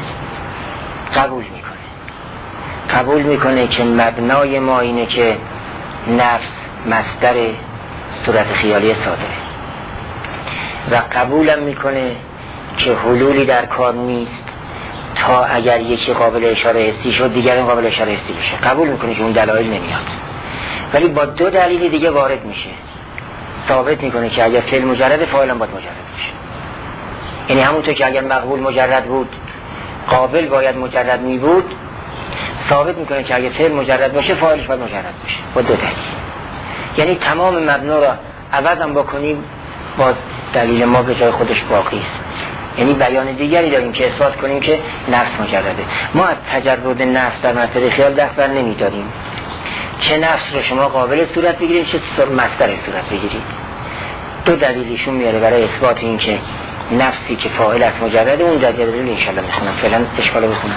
قبول میکنه که مبنای ما اینه که نفس مصدر صورت خیالی صادره و قبولم میکنه که حلولی در کار نیست تا اگر یکی قابل اشاره حسی شد دیگران قابل اشاره حسی بشه. قبول میکنه که اون دلایل نمیاد، ولی با دو دلیل دیگه وارد میشه، ثابت میکنه که اگر فعل مجرد فاعل هم باید مجرد باشه. یعنی همونطور که اگر مقبول مجرد بود قابل باید مجرد می بود، ثابت میکنه که اگر فعل مجرد باشه فاعلش باید مجرد باشه با دو دلیل. یعنی تمام مبنا را عوض هم بکنیم باز دلیل ما به جای خودش باقی است. یعنی بیان دیگری داریم که اثبات کنیم که نفس مجرده. ما از تجرد نفس در مسئله خیال دست بر نمیداریم که نفس رو شما قابل صورت بگیرید چه مصدر صورت بگیرید. دو دلیلشون میاره برای اثبات این که نفسی که فاعل است مجرده. اون دلیل انشالله میخونم، فعلا اشکالو بخونم.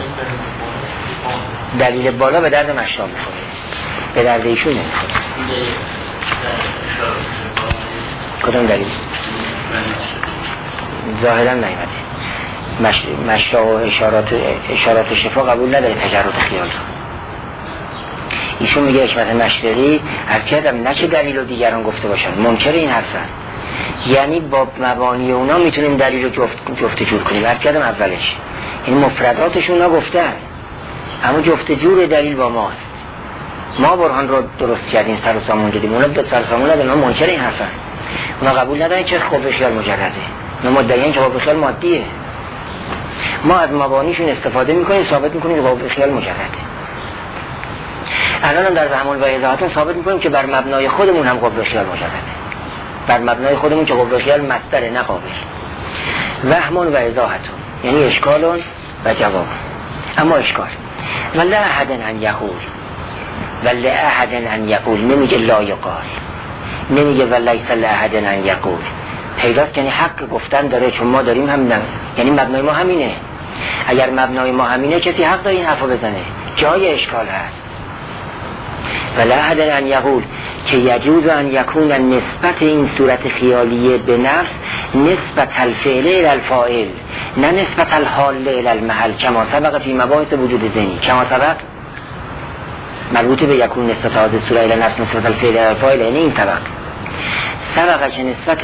دلیل بالا به درد مشراب میخوره، به درد ایشون نمیخوره. کدوم دلیل؟ ظاهرا نیامده. مشراب و اشارات شفا قبول نداره تجرد خیال رو. ایشون میگه حکمت مشرقی حرکتم نه که دلیل و دیگران گفته باشن، منکر این حرفن. یعنی با مبانی اونا میتونیم دلیل رو جفت جور کنیم. حرکتم اولش این مفرداتشون ها گفتن، اما جفت جور دلیل با ماست. ما برهان رو درست کردیم، سر و سامون دیدیم، اونا به سر و سامون ندارن، اونا منکر این حرفن. اونا قبول ندارن که خوب خیال مجرده، اونا مدعیان که خوب خیال مادیه. ما از مبانیشون استفاده میکنیم، ثابت میکنیم که خوب خیال مجرده. الان هم در زمان و اضاحتون ثابت میکنیم که بر مبنای خودمون هم خوب خیال مجرده، بر مبنای خودمون که خوب خیال مصدر نه قابل. وهمون و اضاحتون یعنی اشکالون و جواب. اما اشکال ولا احد ان یقول، ولا احد ان یقول نمیگه لا یقال، نمیگه ولیس لاحد ان یقول. پیداست یعنی حق گفتن داره، چون ما داریم هم نه. یعنی مبنای ما همینه. اگر مبنای ما همینه کسی حق داره این حرفو بزنه، جای اشکال هست. ولا احد ان یقول که یجوز ان یکون نسبت این صورت خیالیه به نفس نسبت الفعل الى الفاعل، نه نسبت الحال الى المحل، کما سبق فی مباحث وجود ذهنی. کما سبق مربوط به یکون نسبت هذه صورت الى نفس نسبت الفعل الى الفاعل، یعنی این سبق که نسبت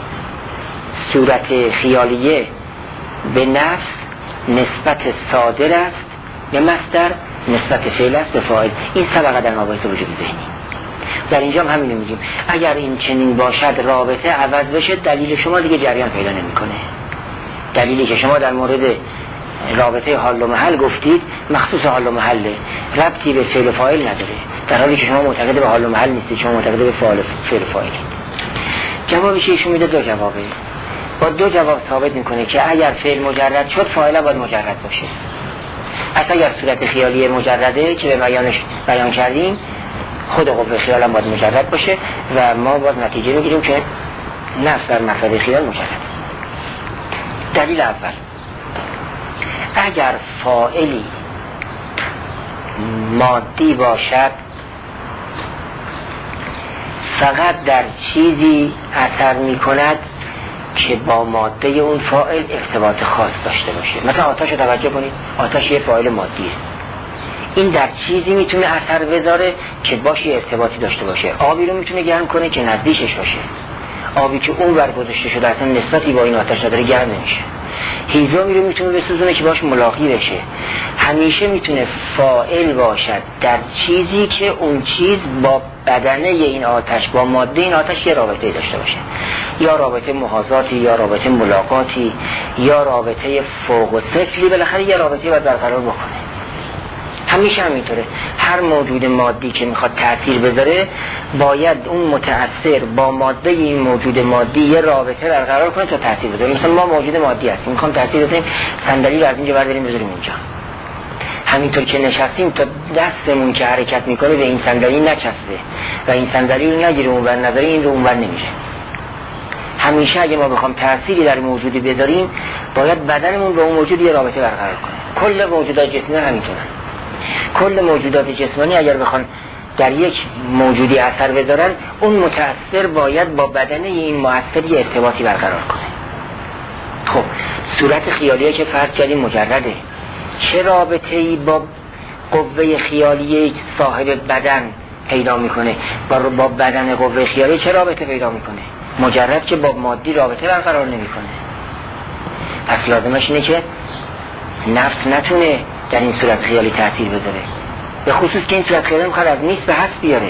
صورت خیالیه به نفس نسبت صادر است به مصدر، نسبت فعل است به فاعل. این سبق در مباحث وجود ذهنی. در اینجا هم همینو میگیم، اگر این چنین باشد رابطه عوض بشه دلیل شما دیگه جریان پیدا نمیکنه. دلیلی که شما در مورد رابطه حال و محل گفتید مخصوص حال و محله، ربطی به فعل و فاعل نداره، در حالی که شما معتقد به حال و محل نیستید، شما معتقد به فعل و فاعل. جوابش ایشون میده دو جوابه. با دو جواب ثابت میکنه که اگر فعل مجرد شد فاعل باید مجرد باشه. حتی اگر صورت خیالی مجرده که به بیان کردیم خود قوه خیال هم باید مجرد باشه و ما باید نتیجه بگیریم که نفس در مفرد خیال مجرد. دلیل اول، اگر فاعلی مادی باشد فقط در چیزی اثر می کند که با ماده اون فاعل ارتباط خاص داشته باشه. مثلا آتش رو توجه کنید، آتش یه فاعل مادیه، این در چیزی میتونه اثر بذاره که باشه ارتباطی داشته باشه. آبی رو میتونه گرم کنه که نزدیکش باشه، آبی که اون ور گذاشته شده اصلا نسبتی با این آتش نداره گرم نمیشه. هیزمی رو میتونه بسوزونه که باش ملاقی بشه. همیشه میتونه فاعل باشد در چیزی که اون چیز با بدنه این آتش، با ماده این آتش یه رابطه داشته باشه، یا رابطه محاذاتی، یا رابطه ملاقاتی، یا رابطه فوق و سفلی، بالاخره یه رابطه باید برقرار بکنه. همیشه همینطوره. هر موجود مادی که میخواد تأثیر بذاره باید اون متأثر با ماده این موجود مادی یه رابطه برقرار کنه تا تأثیر بذاره. مثلا ما موجود مادی هستیم، میخوام تأثیر بذاریم، صندلی رو از اینجا برداریم بذاریم اینجا. همینطور که نشستیم تا دستمون که حرکت میکنه به این صندلی نچسبه و این صندلی رو نگیره اونور نظری این رو اونور نمیره. همیشه اگه ما بخوام تأثیری در موجودی بذاریم باید بدنمون با اون موجود یه رابطه برقرار کنه. کل موجودات جسمی همینطورن. کل موجودات جسمانی اگر بخوان در یک موجودی اثر بذارن، اون متأثر باید با بدن این مؤثر یه ارتباطی برقرار کنه. خب صورت خیالیه که فرض کردیم مجرده، چه رابطه‌ای با قوه خیالیه صاحب بدن پیدا میکنه؟ با بدن قوه خیالیه چه رابطه پیدا میکنه؟ مجرد که با مادی رابطه برقرار نمیکنه. پس لازمش اینه که نفس نتونه در این صورت خیالی تأثیر بذاره، به خصوص که این صورت خیالی میخواد از نیست به هست بیاره.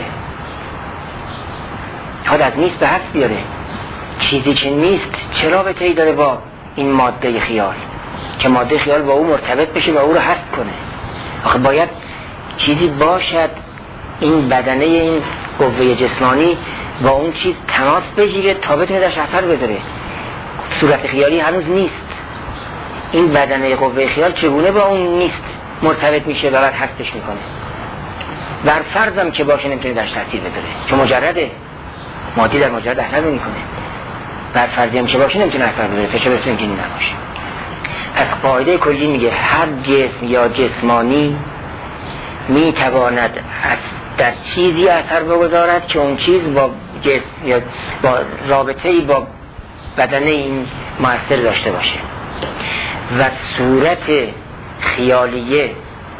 چیزی که نیست چه رابطه‌ای داره با این ماده خیال که ماده خیال با او مرتبط بشه و او رو هست کنه؟ آخه باید چیزی باشد این بدنه این قوه جسمانی با اون چیز تماس بگیره تا بتونه درش اثر بذاره. صورت خیالی هنوز نیست. این بدنه قوه خیال چگونه با اون نیست مرتبط میشه و بعد هستش میکنه؟ بر فرضم که باشه نمیتونه درش تاثیر بذاره چون مجرده، مادی در مجرد اثر نمیکنه. بر فرضی هم که باشه نمیتونه اثر بذاره، فشار بسیم که این نباشه. از قاعده کلی میگه هر جسم یا جسمانی میتواند در چیزی اثر بگذارد که اون چیز با جسم یا با رابطه‌ای با بدن این مؤثر داشته باشه. و صورت خیالیه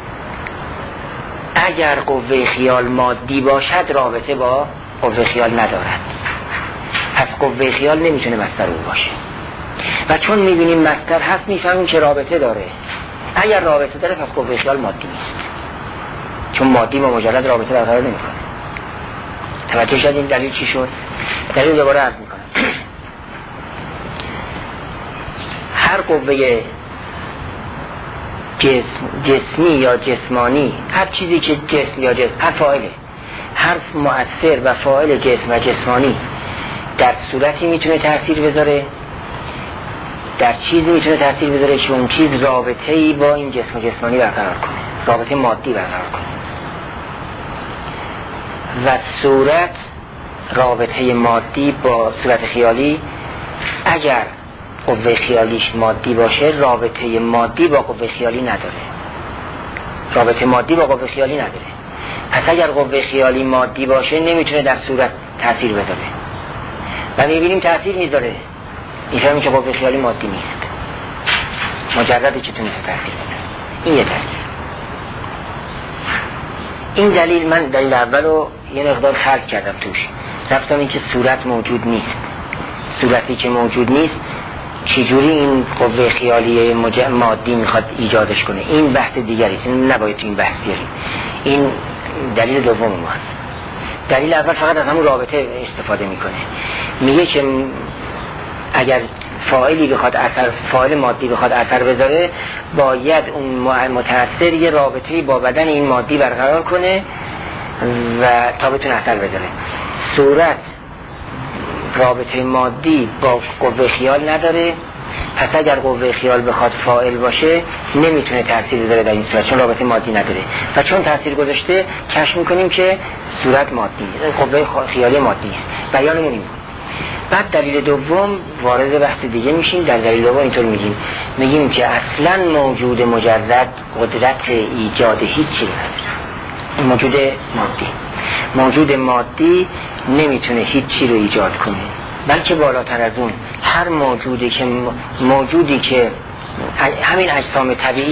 اگر قوه خیال مادی باشد رابطه با قوه خیال ندارد، پس قوه خیال نمیتونه مصدر او باشه. و چون میبینیم مصدر هست میفهمیم که رابطه داره. اگر رابطه داره پس قوه خیال مادی نیست، چون مادی با مجرد رابطه برقرار نمیکنه. توجه شدین دلیل چی شد؟ دلیل دوباره عرض میکنم. هر قوه جسمی یا جسمانی، هر چیزی که جسم یا جسم، هر فاعله، هر مؤثر و فاعل جسم و جسمانی در صورتی میتونه تأثیر بذاره، در چیزی میتونه تأثیر بذاره که اون چیز رابطه‌ای با این جسم و جسمانی برقرار کنه، رابطه مادی برقرار کنه. و صورت رابطه مادی با صورت خیالی، اگر قوه خیالیش مادی باشه رابطه مادی با قوه خیالی نداره، رابطه مادی با قوه خیالی نداره. پس اگر قوه خیالی مادی باشه نمیتونه در صورت تأثیر بذاره و میبینیم تأثیر میذاره. این فهمیم که قوه خیالی مادی نیست، مجردی که تونسته تأثیر بذاره. این یه دلیل. این دلیل من دلیل اول رو یه مقدار خلق کردم توش، رفتم این که صورت موجود نیست. صورتی که موجود نیست چجوری این قوه خیالی مادی میخواد ایجادش کنه؟ این بحث دیگری است، نباید تو این بحث بیاریم. این دلیل دوم ما هست. دلیل اول فقط از همون رابطه استفاده میکنه، میگه که اگر فاعلی بخواد اثر، فاعل مادی بخواد اثر بذاره باید اون متأثر یه رابطه‌ای با بدن این مادی برقرار کنه و تا بتونه اثر بذاره. صورت رابطه مادی با قوه خیال نداره، پس اگر قوه خیال بخواد فاعل باشه نمیتونه تأثیر بذاره در این صورت چون رابطه مادی نداره. و چون تأثیر گذاشته کشف میکنیم که صورت مادی، قوه خیالی مادی است. بیانمون این. بعد دلیل دوم وارد بحث دیگه میشیم. در دلیل دوم اینطور میگیم که اصلا موجود مجرد قدرت ایجاد هیچی نداره. موجود مادی نمیتونه هیچی رو ایجاد کنه، بلکه بالاتر از اون هر موجودی که همین اجسام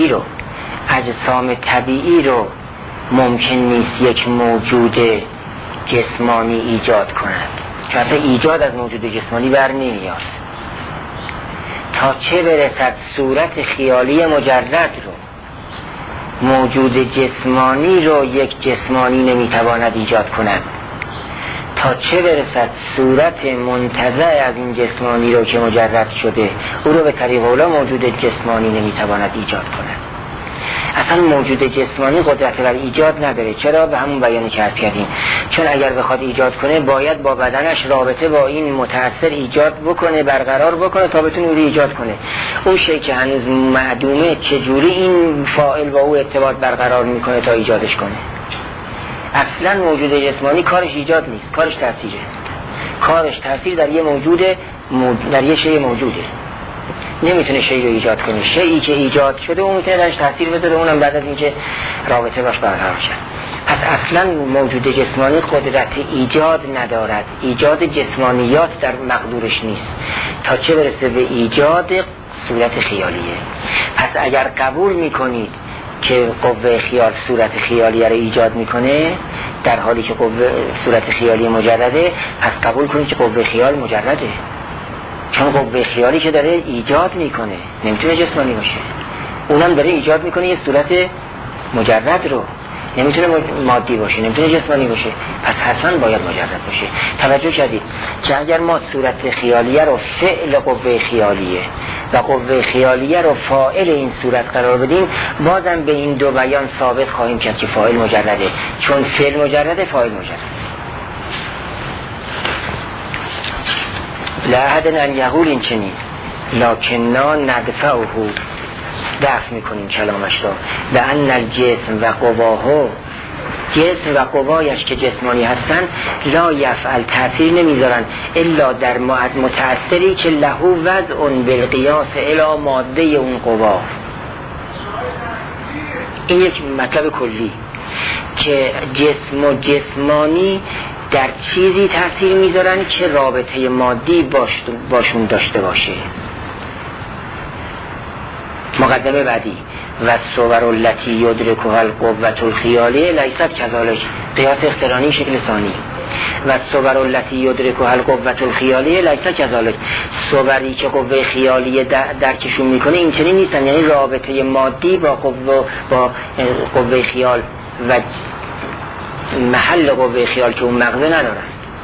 طبیعی رو ممکن نیست یک موجود جسمانی ایجاد کند، چون اصلا ایجاد از موجود جسمانی بر نمیاد. تا چه برسد صورت خیالی مجرد رو، موجود جسمانی رو یک جسمانی نمیتواند ایجاد کند، تا چه برسد صورت منتزع از این جسمانی رو که مجرد شده او رو به طریق اولا موجود جسمانی نمیتواند ایجاد کند. اصلا موجود جسمانی قدرت بر ایجاد نداره. چرا؟ به همون بیانی که عرض کردیم، چون اگر بخواد ایجاد کنه باید با بدنش رابطه با این متأثر ایجاد بکنه، برقرار بکنه تا بتونه اون ایجاد کنه. اون شی که هنوز معدومه چجوری این فاعل با او ارتباط برقرار میکنه تا ایجادش کنه؟ اصلا موجود جسمانی کارش ایجاد نیست، کارش تأثیره. کارش تأثیر در یه در یه شی موجوده. نمیتونه شی رو ایجاد کنه. شیئی که ایجاد شده اون میتونه درش تأثیر بذاره، اونم بعد از اینکه رابطه باش برقرار شه. پس اصلا موجود جسمانی قدرت ایجاد ندارد، ایجاد جسمانیات در مقدورش نیست تا چه برسه به ایجاد صورت خیالیه. پس اگر قبول میکنید که قوه خیال صورت خیالیه رو ایجاد میکنه در حالی که قوه صورت خیالی مجرده، پس قبول کنید که قوه خیال مجرده، چون قوه خیالی که داره ایجاد میکنه نمیتونه جسمانی باشه، اونم داره ایجاد میکنه یه صورت مجرد رو، نمیتونه مادی باشه، نمیتونه جسمانی باشه، پس حتما باید مجرد باشه. توجه کردید که اگر ما صورت خیالیه رو فعل قوه خیالیه و قوه خیالیه رو فاعل این صورت قرار بدیم، بازم به این دو بیان ثابت خواهیم کرد که فاعل مجرده، چون فعل مجرده، فاعل مجرد. لا احد ان یقول این چنین لکننا ندفعه، دفع میکنیم کلامش را، و ان الجسم و قواهو، جسم و قوایش که جسمانی هستن، لا یفعل، تأثیر نمیذارن الا در متأثری که لهو وضع بالقیاس الی ماده اون قوا. این یک مطلب کلی که جسم و جسمانی در چیزی تأثیر میذارن که رابطه مادی باشون داشته باشه. مقدمه بعدی و صور التي يدركها القوة الخيالية ليست كذلك، قیاس اقترانی شکل ثانی. و صور التي يدركها القوة الخيالية ليست كذلك، صوری که قوه خیالیه درکشون میکنه این چنین نیستن، یعنی رابطه مادی با قوه خیال و محل قوه خیال که اون مغزه ندارن.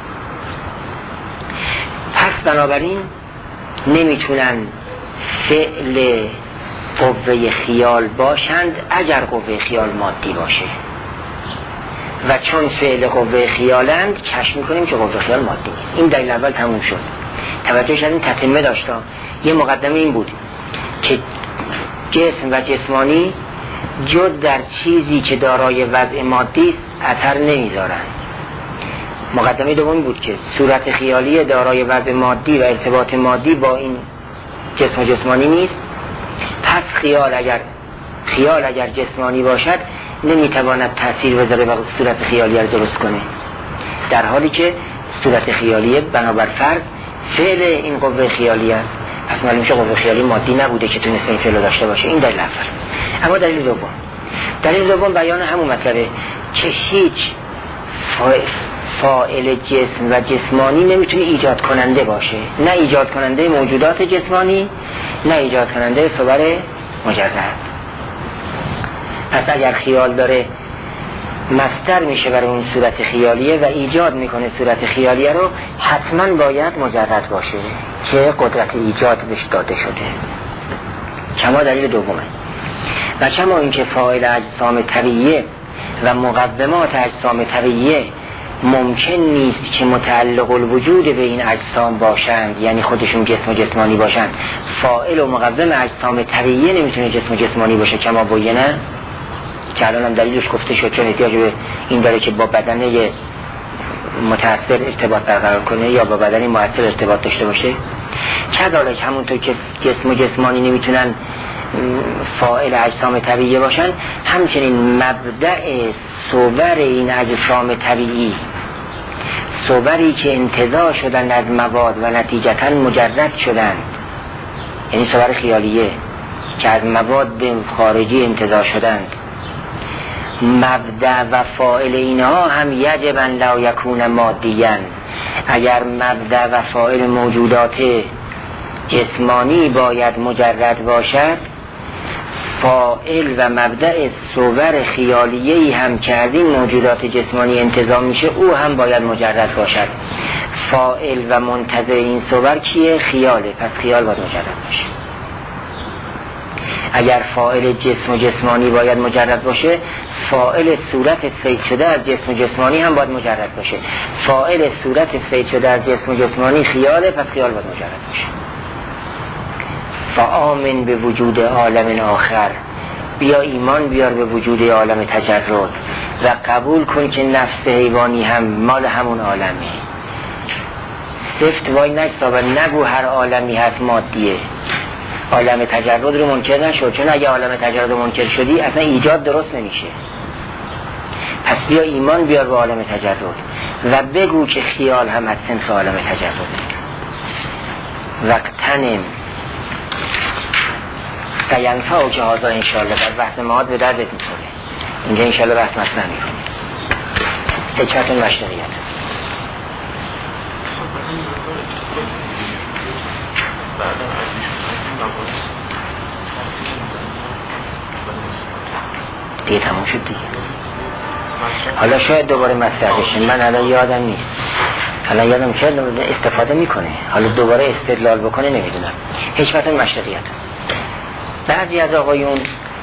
پس بنابراین نمیتونن فعل قوه خیال باشند اگر قوه خیال مادی باشه، و چون فعل قوه خیالند کشف میکنیم که قوه خیال مادی نیست. این دلیل اول تموم شد. توجه شدین تتمه داشتم. یه مقدمه این بود که جسم و جسمانی جد در چیزی که دارای وضع مادی اثر نمیذارن. مقدمه دوم بود که صورت خیالی دارای وضع مادی و ارتباط مادی با این جسم و جسمانی نیست. پس خیال اگر جسمانی باشد نمیتواند تأثیر بذاره و صورت خیالی رو درست کنه، در حالی که صورت خیالیه بنابر فرض فعل این قوه خیالیه. پس معلوم میشه قوه خیالی مادی نبوده که تونسته این فعل داشته باشه. این دلیل اول. اما دلیل دوم بیان همون مطلبه که هیچ فاعل جسم و جسمانی نمیتونه ایجاد کننده باشه، نه ایجاد کننده موجودات جسمانی، نه ایجاد کننده صور مجرد. پس اگر خیال داره مصدر میشه برای اون صورت خیالیه و ایجاد میکنه صورت خیالیه رو، حتما باید مجرد باشه که قدرت ایجاد بهش داده شده. کما دلیل دومه. و کما اینکه فاعل اجسام طبیعیه و مقدمات اجسام طبیعیه ممکن نیست که متعلق الوجود به این اجسام باشند، یعنی خودشون جسم و جسمانی باشند. فاعل و مقدم اجسام طبیعیه نمیتونه جسم و جسمانی باشه، کما بینه که الان هم دلیلش گفته شد، چون احتیاج به این داره که با بدن متأثر ارتباط برقرار کنه یا با بدن مؤثر ارتباط داشته باشه. کذالک همونطور که جسم و جسمانی نمیتونن فاعل اجسام طبیعی باشن، همچنین مبدأ صور این اجسام طبیعی، صوری که انتزاع شدن از مواد و نتیجتاً مجرد شدن، یعنی صور خیالیه که از مواد خارجی انتزاع شدند، مبدأ و فاعل اینها هم یجب ان لا یکون مادیاً. اگر مبدأ و فاعل موجودات جسمانی باید مجرد باشد، فاعل و مبدأ صور خیالیه‌ای هم که از این موجودات جسمانی انتظام میشه او هم باید مجرد باشد. فاعل و منتظر این صور کیه؟ خیاله. پس خیال باید مجرد باشه. اگر فاعل جسم و جسمانی باید مجرد باشه، فاعل صورت فیض شده از جسم و جسمانی هم باید مجرد باشه. فاعل صورت فیض شده از جسم و جسمانی خیاله، پس خیال باید مجرد باشه. فآمن به وجود عالم آخر، بیا ایمان بیار به وجود عالم تجرد و قبول کن که نفس حیوانی هم مال همون عالمی. سفت وای نکسا و نگو هر عالمی هست مادیه. عالم تجرد رو منکر نشد، چون اگه عالم تجرد رو منکر شدی اصلا ایجاد درست نمیشه. پس بیا ایمان بیار به عالم تجرد و بگو که خیال هم از صنف عالم تجرد. وقتنم سینفع و جهازا انشاءالله در بحث معاد به دردت میخوره. اینجا انشاءالله بحث مطلع میکنیم. حکمتون مشتقیت دیگه تموم شد دیگه. حالا شاید دوباره مطرح بشه، من الان یادم نیست، الان یادم شاید استفاده میکنه، حالا دوباره استدلال بکنه نمیدونم. حکمتون مشتقیت. بعضی از آقایون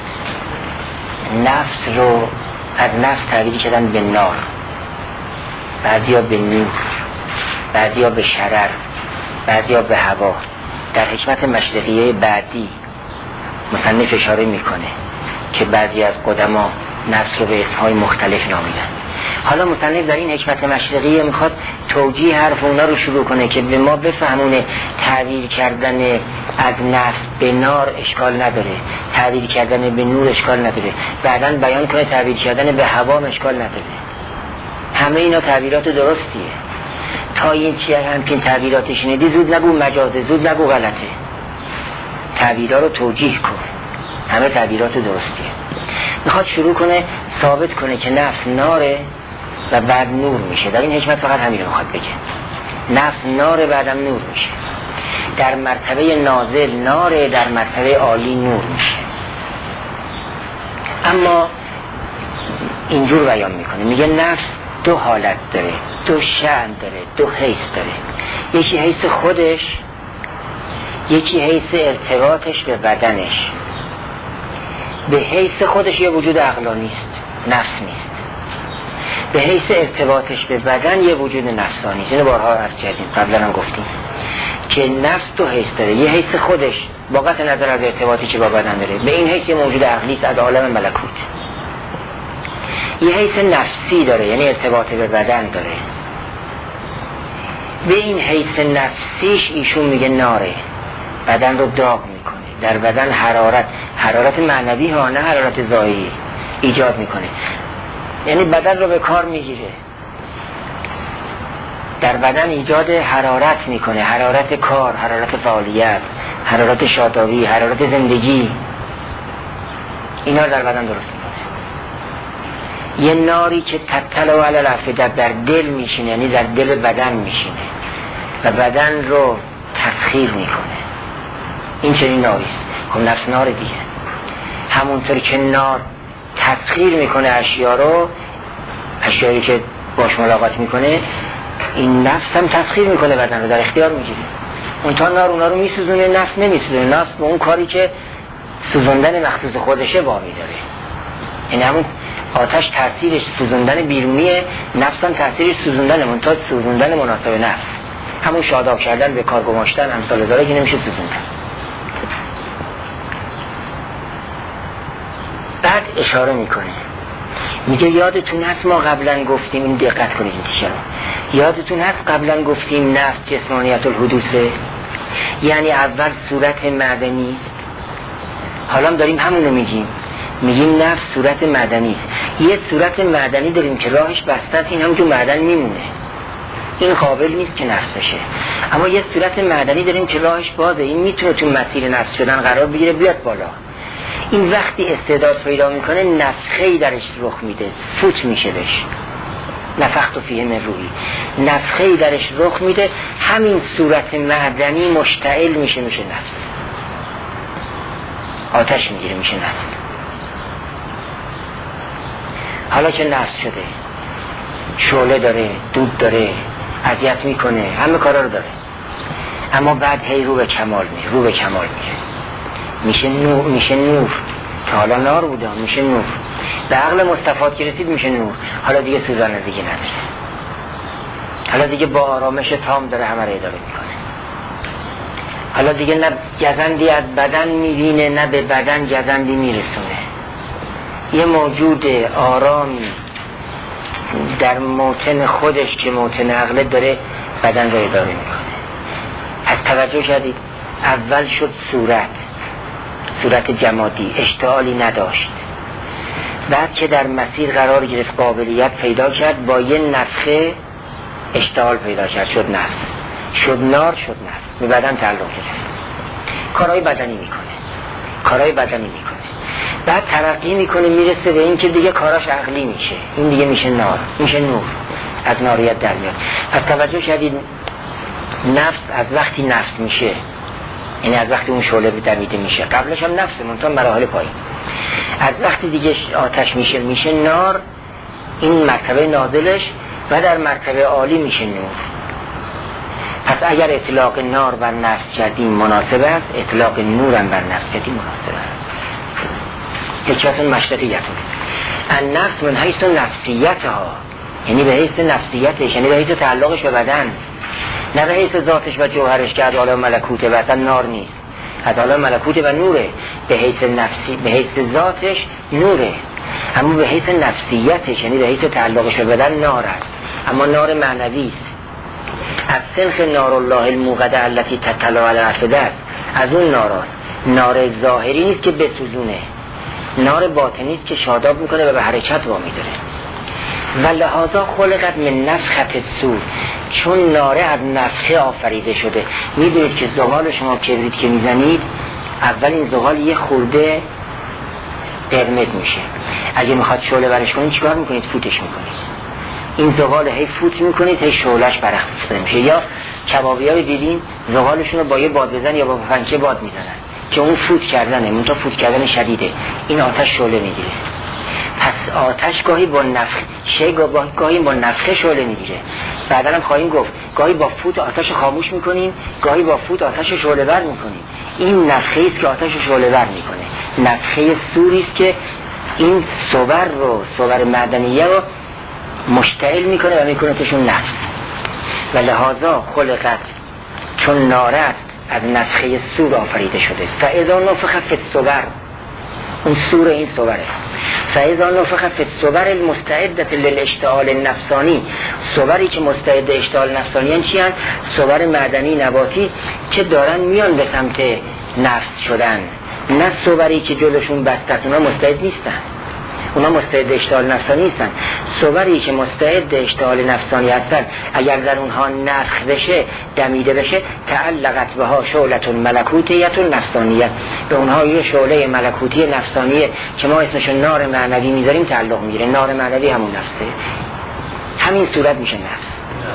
نفس رو از نفس تعبیر کردن به نار، بعضیا به نور، بعضیا به شرر، بعضیا به هوا. در حکمت مشرقیه بعدی مصنف اشاره میکنه که بعضی از قدما نفس رو به اسمهای مختلف نامیدن. حالا مصنف در این حکمت مشرقیه میخواد توجیه حرف اونا رو شروع کنه که به ما بفهمونه تعبیر کردن از نفس به نار اشکال نداره، تعبیر کردن به نور اشکال نداره، بعداً بیان کنه تعبیر کردن به هوا اشکال نداره. همه اینا تعبیرات درستیه. تا این چیه همچین تعبیرات شنیدی زود نگو مجازه، زود نگو غلطه. تعبیرها رو توجیه کن، همه تعبیرات درستیه. میخواد شروع کنه ثابت کنه که نفس ناره و بعد نور میشه. در این حکمت فقط همین رو میخواد بگه، نفس ناره بعدم نور میشه. در مرتبه نازل ناره، در مرتبه عالی نور میشه. اما اینجور بیان میکنه، میگه نفس دو حالت داره، دو شأن داره، دو حیث داره. یکی حیث خودش، یکی حیث ارتباطش به بدنش. به حیث خودش یه وجود عقلانی است، نفس نیست. به حیث ارتباطش به بدن یه وجود نفسانی است. اینو بارها عرض کردیم، قبلا هم گفتیم که نفس دو حیث داره. یه حیث خودش با قطع نظر از ارتباطی که با بدن داره، به این حیث یه موجود عقلی است از عالم ملکوت. یه حیث نفسی داره، یعنی ارتباط به بدن داره. به این حیث نفسیش ایشون میگه ناره، بدن رو داغ میکنه، در بدن حرارت معنوی ها، نه حرارت ظاهری ایجاد میکنه. یعنی بدن رو به کار میگیره، در بدن ایجاد حرارت میکنه، حرارت کار، حرارت فعالیت، حرارت شادابی، حرارت زندگی. اینا در بدن درست میکنه. یه ناری که تطلع علی الافئده در دل میشینه، یعنی در دل بدن میشینه و بدن رو تسخیر میکنه. این چنین ناریست. خب نفس نار دیگه. همونطور که نار تسخیر میکنه اشیا رو، اشیایی که باش ملاقات میکنه، این نفس هم تسخیر میکنه بدن رو، در اختیار میگیره. اون تا نار اونا رو میسوزونه، نفس نمیسوزونه. نفس به اون کاری که سوزوندن مخصوص خودشه وامی داره. این همون آتش تاثیرش سوزوندن بیرونیه، نفس هم تاثیرش سوزوندن، منتها سوزوندن مناسب نفس، همون شاداب کردن، به کار گماشتن، امثال داره که نمیشه سوزوندن. بعد اشاره میکنه، میگه یادتون هست ما قبلا گفتیم، این دقت کنید این تیشه رو، یادتون هست قبلا گفتیم نفس جسمانیت الحدوثه، یعنی اول صورت معدنی، حالا داریم همونو میگیم نفس صورت معدنی است. یه صورت معدنی داریم که راهش بسته است، این هم تو معدن میمونه، این قابل نیست که نفس بشه. اما یه صورت معدنی داریم که راهش بازه، این میتونه تو مسیر نفس شدن قرار بگیره، بیاد بالا. این وقتی استعداد پیدا میکنه نفخه‌ای درش رخ میده، فوت میشه بهش. نفخت فیه من روحی، نفخه‌ای درش رخ میده، همین صورت معدنی مشتعل میشه نفس، آتش میگیره میشه نفس. حالا که نفس شده، شعله داره، دود داره، اذیت میکنه، همه کارا رو داره، اما بعد هی رو به کمال میشه میشه نور. تا حالا نار بوده میشه نور، به عقل مستفاد که رسید میشه نور. حالا دیگه سوزن دیگه نداره، حالا دیگه با آرامش تام داره همه رو اداره میکنه. حالا دیگه نه گزندی از بدن میبینه، نه به بدن گزندی میرسونه. یه موجود آرامی در موطن خودش که موطن عقل داره بدن رو اداره میکنه. از توجه شدید اول شد صورت جمادی، اشتعالی نداشت، بعد که در مسیر قرار گرفت قابلیت پیدا کرد، با یه نفخه اشتعال پیدا کرد، شد نفس، شد نار، شد نفس، به بدن تعلق گرفت، کارهای بدنی میکنه، بعد ترقی میکنه میرسه به این که دیگه کاراش عقلی میشه، این دیگه میشه نار، میشه نور، از ناریت در میاد. پس توجه کردید نفس از وقتی نفس میشه، یعنی از وقتی اون شعله دمیده میشه، قبلش هم نفسه منتها مراحل پایین، از وقتی دیگه آتش میشه نار، این مرتبه نازلش، و در مرتبه عالی میشه نور. پس اگر اطلاق نار بر نفس کردیم مناسب است، اطلاق نور هم بر نفس کردیم مناسب است. یکیتون مشتقیتون النفس من حیث نفسیتها، یعنی به حیث نفسیتش، یعنی به حیث تعلقش به بدن، نه به حیث ذاتش و جوهرش که از عالم ملکوته و اصلا نار نیست، از عالم ملکوته و نوره. به حیث نفسی، به حیث ذاتش نوره، اما به حیث نفسیتش یعنی به حیث تعلقش به بدن نار است، اما نار معنوی است. از سلخ نار الله الموقده التي تطلع علی الافئده، از اون ناراست. نار ظاهری نیست که بسوزونه، نار باطنی است که شاداب میکنه و به حرکت وامی داره. و لحاظا خلقت من نفخت الصور، چون ناره از نفخه آفریده شده. میدونید که زغال شما کبریت که میزنید، اول این زغال یه خورده قرمز میشه، اگه میخواد شعله برش کنید چیکار میکنید؟ فوتش میکنید. این زغال هی فوت میکنید، هی شعلهش برافروخته میشه. یا کبابی‌ها رو دیدین زغالشون رو با یه باد بزن یا با پنچه باد میزنن که اون فوت کردنه، منتها فوت کردن شدیده، این آتش شعله میگیره. پس آتش گاهی با نفخه، گاهی با نفخه شعله میگیره. بعدا هم خواهیم گفت گاهی با فوت آتش خاموش میکنین، گاهی با فوت آتش شعله ور میکنین. این نفخه است که آتش شعله ور میکنه، نفخه سوری است که این صور معدنیه رو مشتعل میکنه و میکنه توشون نفس. و لحاظا خلقت، چون ناره است از نفخه سور آفریده شده. فاذا نفخ فی الصور، اون سور این صوره. فاذا نفخ فی الصور المستعده للاشتعال النفسانی، صوری که مستعد اشتعال نفسانی ان چی ان؟ صور معدنی نباتی که دارن میان به سمت نفس شدن، نه صوری که جلوشون بسته، اونا مستعد نیستن، اونا مستعد اشتعال نفسانی نیستن. صوری که مستعد اشتعال نفسانی هستن، اگر در اونها نفخ بشه، دمیده بشه، تعلقت بها شعلة ملکوتیة نفسانیه، به اونها یه شعله ملکوتی نفسانیه که ما اسمشون نار معنوی میذاریم تعلق میگیره. نار معنوی همون نفسه، همین صورت میشه نفس.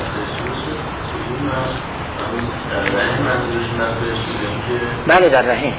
بله در رحم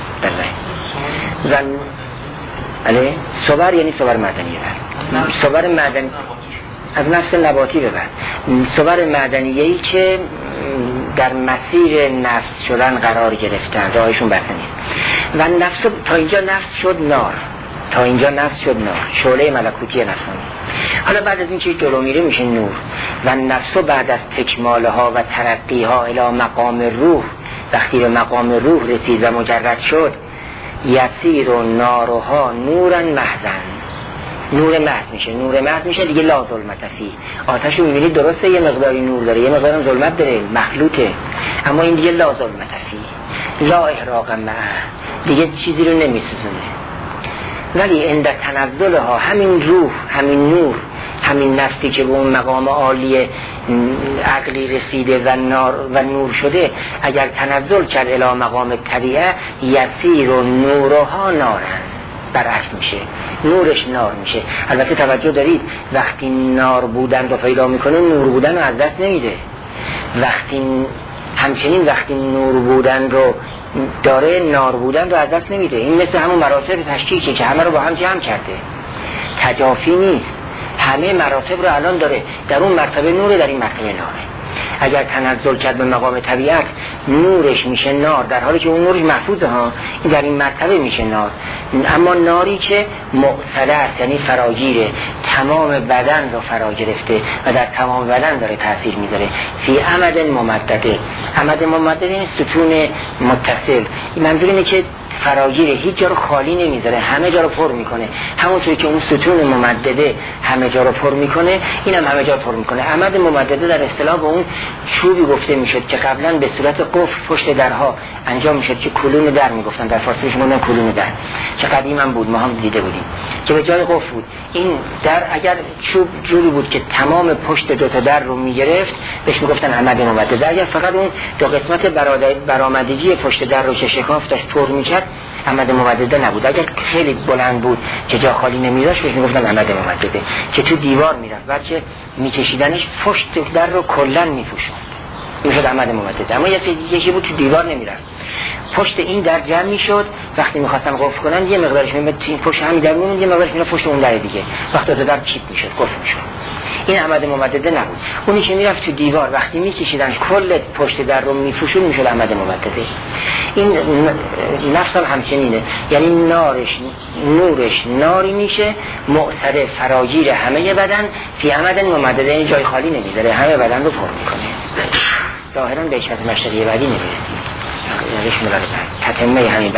زن علی صور، یعنی صور معدنیه. صور معدنی از نفس نباتی به بعد، صور معدنیه‌ای که در مسیر نفس شدن قرار گرفتن، راهشون بسته نیست. و نفس تا اینجا نفس شد نار، تا اینجا نفس شد نار، شعله ملکوتی نفسانی. حالا بعد از این که جلو میره میشه نور. و نفس بعد از تکمالها و ترقیها الی مقام روح، وقتی به مقام روح رسید و مجرد شد، یسیر و نارها نورن محضن، نور محض میشه. نور محض میشه دیگه لا ظلمت فیه. آتش رو میبینید درسته یه مقداری نور داره، یه مقداری ظلمت داره، مخلوطه، اما این دیگه لا ظلمت فیه، لا احراق معه، دیگه چیزی رو نمیسوزونه. ولی عند تنزلها، همین روح، همین نور، همین نفسی که به اون مقام عالی عقلی رسیده و نور شده، اگر تنزل کرد الی مقام طبیعه، یسیر و نورها نارن، برعکس میشه. نورش نار میشه. البته توجه دارید وقتی نار بودن رو پیدا میکنه نور بودن رو از دست نمیده. همچنین وقتی نور بودن رو داره نار بودن رو از دست نمیده. این مثل همون مراتب تشکیکه که همه رو با هم جمع کرده، تجافی نیست، همه مراتب رو الان داره. در اون مرتبه نوره، در این مرتبه ناره. اگر تنزل کرد به مقام طبیعت نورش میشه نار، در حالی که اون نورش محفوظه ها، این در این مرتبه میشه نار. اما ناری که مؤثره است، یعنی فراگیره، تمام بدن رو فرا گرفته و در تمام بدن داره تاثیر میذاره. فی عمد ممدده، عمد ممدده این ستون متصل، منظور اینه که فراگیره، هیچ جا رو خالی نمیذاره، همه جا رو پر میکنه. همونطوری که اون ستون ممدده همه جا رو پر میکنه، اینم همه جا پر میکنه. عمد ممدده در اصطلاح به اون چوبی گفته میشد که قبلا به صورت قفل پشت درها انجام میشد که کلون در میگفتن، در فارسی بهش میگفتن کلون در، که قدیما بود، ما هم دیده بودیم که به جای قفل بود. این در اگر چوب جوری بود که تمام پشت دو تا در رو میگرفت بهش میگفتن عمد ممدده. اگر فقط اون دو قسمت برآمدگی پشت در رو که شکافتش پر میکرد عمد ممدده نبود. اگر خیلی بلند بود که جا خالی نمیذاشت بهش میگفتن عمد ممدده، که تو دیوار میرفت بچه میکشیدنش پشت در رو کلا میپوشوند، میشد عمد ممدده. اما یکی بود تو دیوار نمیرفت، پشت این در جمع میشد، وقتی میخواستن قفل کنن یه مقدارش میمد تو این پشت همین در میموند، یه مقدارش میمد پشت اون در دیگه، وقتی در چیپ میشد، قفل میشد. این عمد ممدده نبود. اونی که میرفت تو دیوار وقتی میکشیدنش کل پشت در رو میفوشون میشد عمد ممدده. این نفس هم همچنینه، یعنی نورش ناری میشه، مؤثر فراگیر همه بدن، فی عمد ممدده، یعنی جای خالی نمیذاره، همه بدن رو پر میکنه. ظاهرا به حکمت مشتری بعدی نمیرسیم، یعنیش ملاحظه تتمه همین